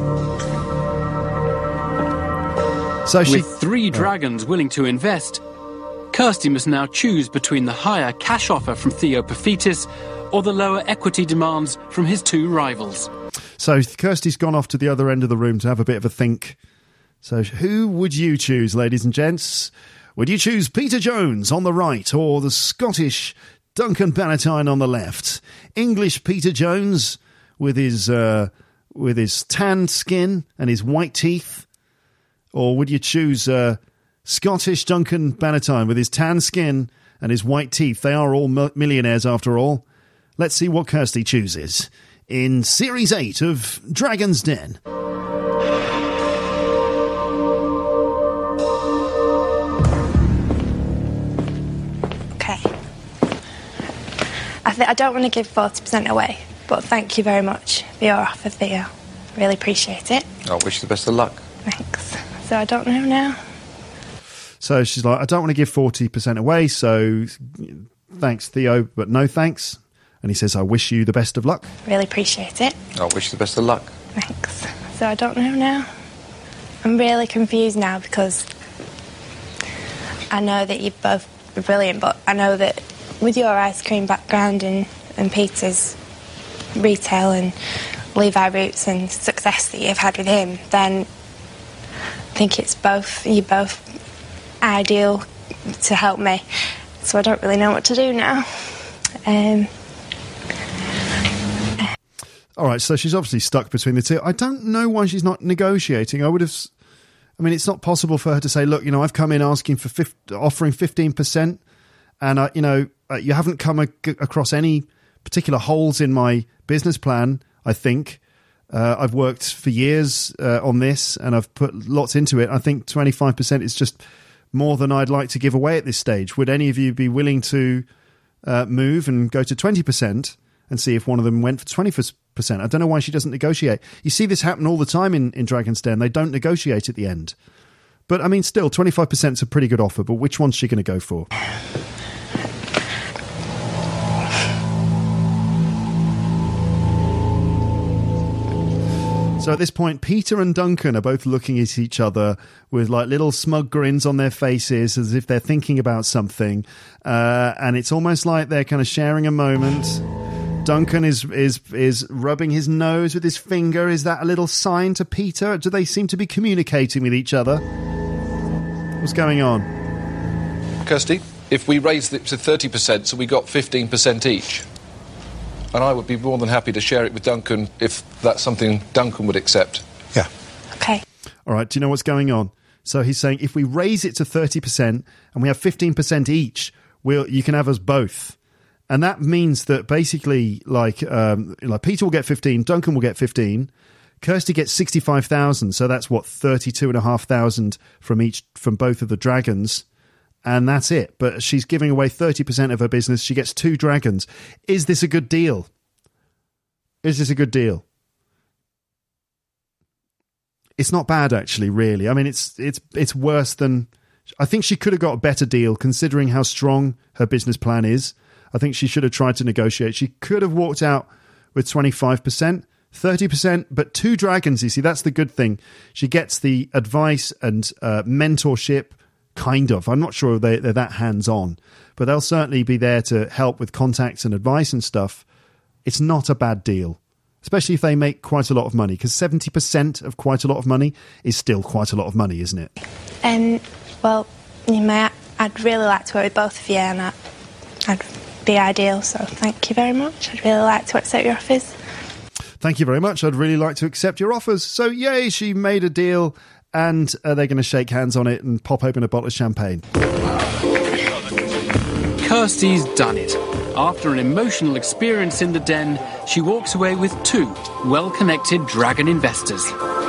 So she, With three dragons willing to invest, Kirsty must now choose between the higher cash offer from Theo Paphitis or the lower equity demands from his two rivals. So Kirsty's gone off to the other end of the room to have a bit of a think. So who would you choose, ladies and gents? Would you choose Peter Jones on the right or the Scottish Duncan Bannatyne on the left? English Peter Jones with his uh, with his tanned skin and his white teeth? Or would you choose uh, Scottish Duncan Bannatyne with his tan skin and his white teeth? They are all millionaires after all. Let's see what Kirsty chooses in Series eight of Dragon's Den. Okay. I, th- I don't want to give forty percent away, but thank you very much for your offer, Theo. Really appreciate it. I wish you the best of luck. Thanks. So I don't know now. So she's like, I don't want to give forty percent away, so thanks, Theo, but no thanks. And he says, I wish you the best of luck. Really appreciate it. I wish you the best of luck. Thanks. So I don't know now. I'm really confused now because I know that you both are brilliant, but I know that with your ice cream background and, and Peter's retail and Levi roots and success that you've had with him, then I think it's both, you're both ideal to help me. So I don't really know what to do now. Um... All right, so she's obviously stuck between the two. I don't know why she's not negotiating. I would have... I mean, it's not possible for her to say, look, you know, I've come in asking for fifty, offering fifteen percent, and, uh, you know, uh, you haven't come ac- across any particular holes in my business plan, I think. Uh, I've worked for years uh, on this, and I've put lots into it. I think twenty-five percent is just more than I'd like to give away at this stage. Would any of you be willing to uh, move and go to twenty percent and see if one of them went for twenty percent? I don't know why she doesn't negotiate. You see this happen all the time in, in Dragon's Den. They don't negotiate at the end. But, I mean, still, twenty-five percent is a pretty good offer, but which one's she going to go for? So at this point, Peter and Duncan are both looking at each other with like little smug grins on their faces as if they're thinking about something. Uh, and it's almost like they're kind of sharing a moment. Duncan is, is, is rubbing his nose with his finger. Is that a little sign to Peter? Do they seem to be communicating with each other? What's going on? Kirsty, if we raised it to thirty percent, so we got fifteen percent each. And I would be more than happy to share it with Duncan if that's something Duncan would accept. Yeah. Okay. All right, do you know what's going on? So he's saying if we raise it to thirty percent and we have fifteen percent each, we'll, you can have us both. And that means that basically, like, um, like Peter will get fifteen, Duncan will get fifteen, Kirsty gets sixty-five thousand, so that's, what, thirty-two thousand five hundred from each, from both of the dragons. And that's it. But she's giving away thirty percent of her business. She gets two dragons. Is this a good deal? Is this a good deal? It's not bad, actually, really. I mean, it's it's it's worse than... I think she could have got a better deal, considering how strong her business plan is. I think she should have tried to negotiate. She could have walked out with twenty-five percent, thirty percent, but two dragons, you see, that's the good thing. She gets the advice and uh, mentorship. Kind of. I'm not sure they, they're that hands-on, but they'll certainly be there to help with contacts and advice and stuff. It's not a bad deal, especially if they make quite a lot of money, because seventy percent of quite a lot of money is still quite a lot of money, isn't it? Um, well, you may, I'd really like to work with both of you, and I, I'd be ideal, so thank you very much. I'd really like to accept your offers. Thank you very much. I'd really like to accept your offers. So, yay, she made a deal. And uh, they're going to shake hands on it and pop open a bottle of champagne. Kirsty's done it. After an emotional experience in the den, she walks away with two well-connected dragon investors.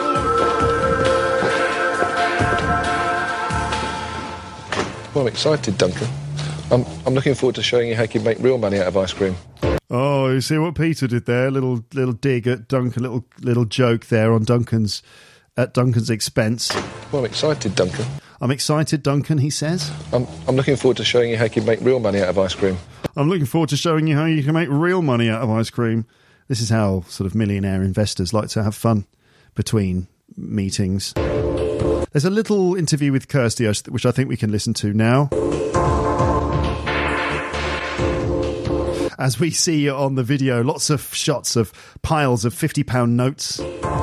Well, I'm excited, Duncan. I'm, I'm looking forward to showing you how you can make real money out of ice cream. Oh, you see what Peter did there? Little little dig at Duncan, little little joke there on Duncan's... at Duncan's expense. Well, I'm excited, Duncan. I'm excited, Duncan, he says. I'm, I'm looking forward to showing you how you can make real money out of ice cream. I'm looking forward to showing you how you can make real money out of ice cream. This is how sort of millionaire investors like to have fun between meetings. There's a little interview with Kirsty, which I think we can listen to now. As we see on the video, lots of shots of piles of fifty pound notes.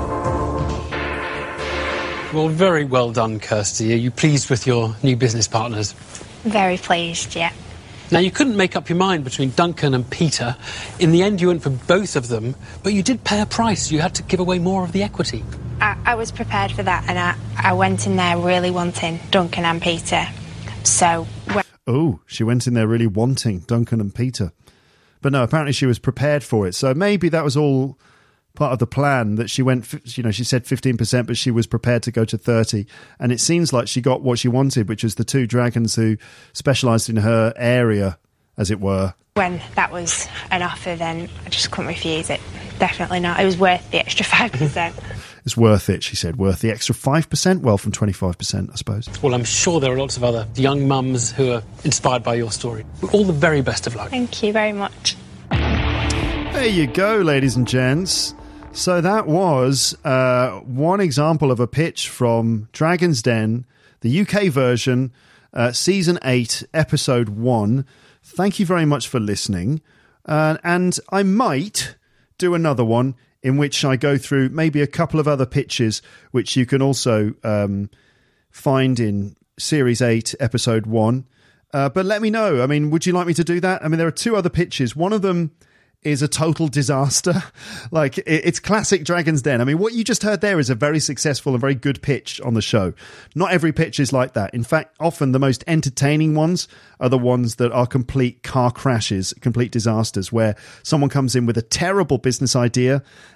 Well, very well done, Kirsty. Are you pleased with your new business partners? Very pleased, yeah. Now, you couldn't make up your mind between Duncan and Peter. In the end, you went for both of them, but you did pay a price. You had to give away more of the equity. I, I was prepared for that, and I, I went in there really wanting Duncan and Peter. So... When- oh, she went in there really wanting Duncan and Peter. But no, apparently she was prepared for it. So maybe that was all... part of the plan, that she went, you know, she said fifteen percent, but she was prepared to go to thirty. And it seems like she got what she wanted, which was the two dragons who specialised in her area, as it were. When that was an offer, then I just couldn't refuse it. Definitely not. It was worth the extra five percent. It's worth it, she said. Worth the extra five percent? Well, from twenty-five percent, I suppose. Well, I'm sure there are lots of other young mums who are inspired by your story. All the very best of luck. Thank you very much. There you go, ladies and gents. So that was uh, one example of a pitch from Dragon's Den, the U K version, uh, Season eight, Episode one. Thank you very much for listening. Uh, and I might do another one in which I go through maybe a couple of other pitches, which you can also um, find in Series eight, Episode one. Uh, but let me know. I mean, would you like me to do that? I mean, there are two other pitches. One of them is a total disaster. Like, it's classic Dragon's Den. I mean, what you just heard there is a very successful and very good pitch on the show. Not every pitch is like that. In fact, often the most entertaining ones are the ones that are complete car crashes, complete disasters, where someone comes in with a terrible business idea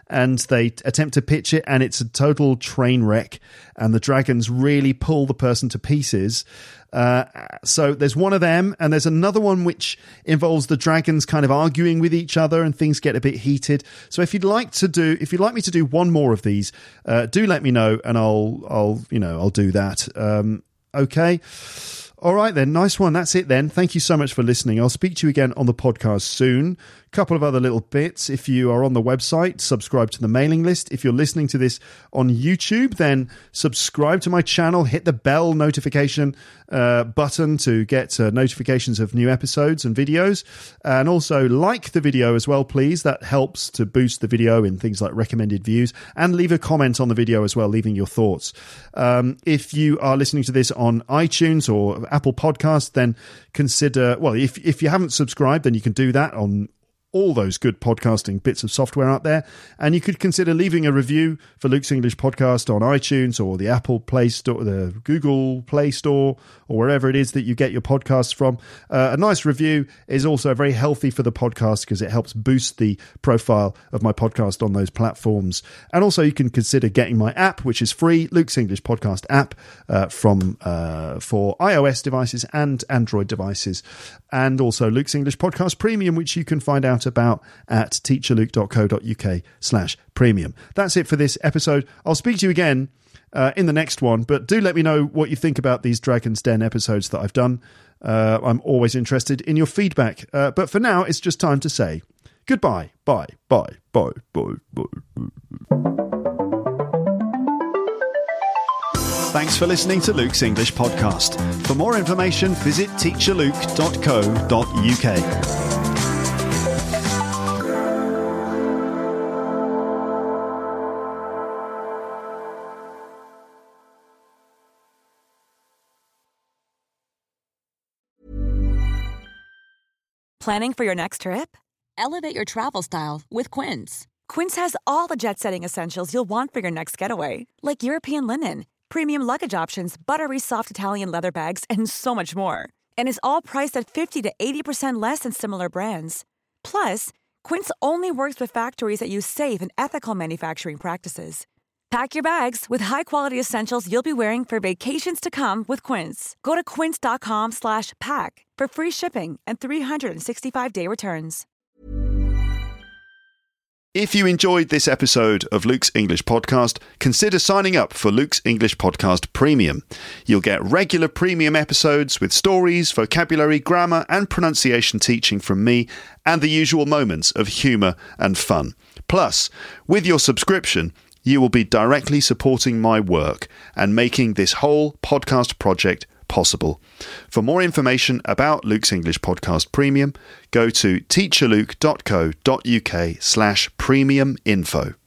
and they attempt to pitch it, and it's a total train wreck, and the dragons really pull the person to pieces. Uh, so there's one of them, and there's another one which involves the dragons kind of arguing with each other, and things get a bit heated. So if you'd like to do, if you'd like me to do one more of these, uh, do let me know, and I'll, I'll, you know, I'll do that. Um, okay. All right then, nice one. That's it then. Thank you so much for listening. I'll speak to you again on the podcast soon. A couple of other little bits. If you are on the website, subscribe to the mailing list. If you're listening to this on YouTube, then subscribe to my channel. Hit the bell notification uh, button to get uh, notifications of new episodes and videos. And also like the video as well, please. That helps to boost the video in things like recommended views. And leave a comment on the video as well, leaving your thoughts. Um, if you are listening to this on iTunes or Apple Podcasts, then consider, well, if if you haven't subscribed, then you can do that on all those good podcasting bits of software out there. And you could consider leaving a review for Luke's English Podcast on iTunes or the Apple Play Store, the Google Play Store, or wherever it is that you get your podcasts from. Uh, a nice review is also very healthy for the podcast because it helps boost the profile of my podcast on those platforms. And also you can consider getting my app, which is free, Luke's English Podcast app uh, from uh, for iOS devices and Android devices. And also Luke's English Podcast Premium, which you can find out about at teacherluke.co.uk slash premium. That's it for this episode. I'll speak to you again uh, in the next one, but do let me know what you think about these Dragon's Den episodes that I've done. Uh, I'm always interested in your feedback. Uh, but for now, it's just time to say goodbye. Bye, bye, bye, bye, bye. Thanks for listening to Luke's English Podcast. For more information, visit teacher luke dot co dot uk. Planning for your next trip? Elevate your travel style with Quince. Quince has all the jet-setting essentials you'll want for your next getaway, like European linen, premium luggage options, buttery soft Italian leather bags, and so much more. And is all priced at fifty to eighty percent less than similar brands. Plus, Quince only works with factories that use safe and ethical manufacturing practices. Pack your bags with high-quality essentials you'll be wearing for vacations to come with Quince. Go to quince.com slash pack for free shipping and three sixty-five day returns. If you enjoyed this episode of Luke's English Podcast, consider signing up for Luke's English Podcast Premium. You'll get regular premium episodes with stories, vocabulary, grammar, and pronunciation teaching from me, and the usual moments of humour and fun. Plus, with your subscription, you will be directly supporting my work and making this whole podcast project possible. For more information about Luke's English Podcast Premium, go to teacher luke dot co dot uk slash premium info.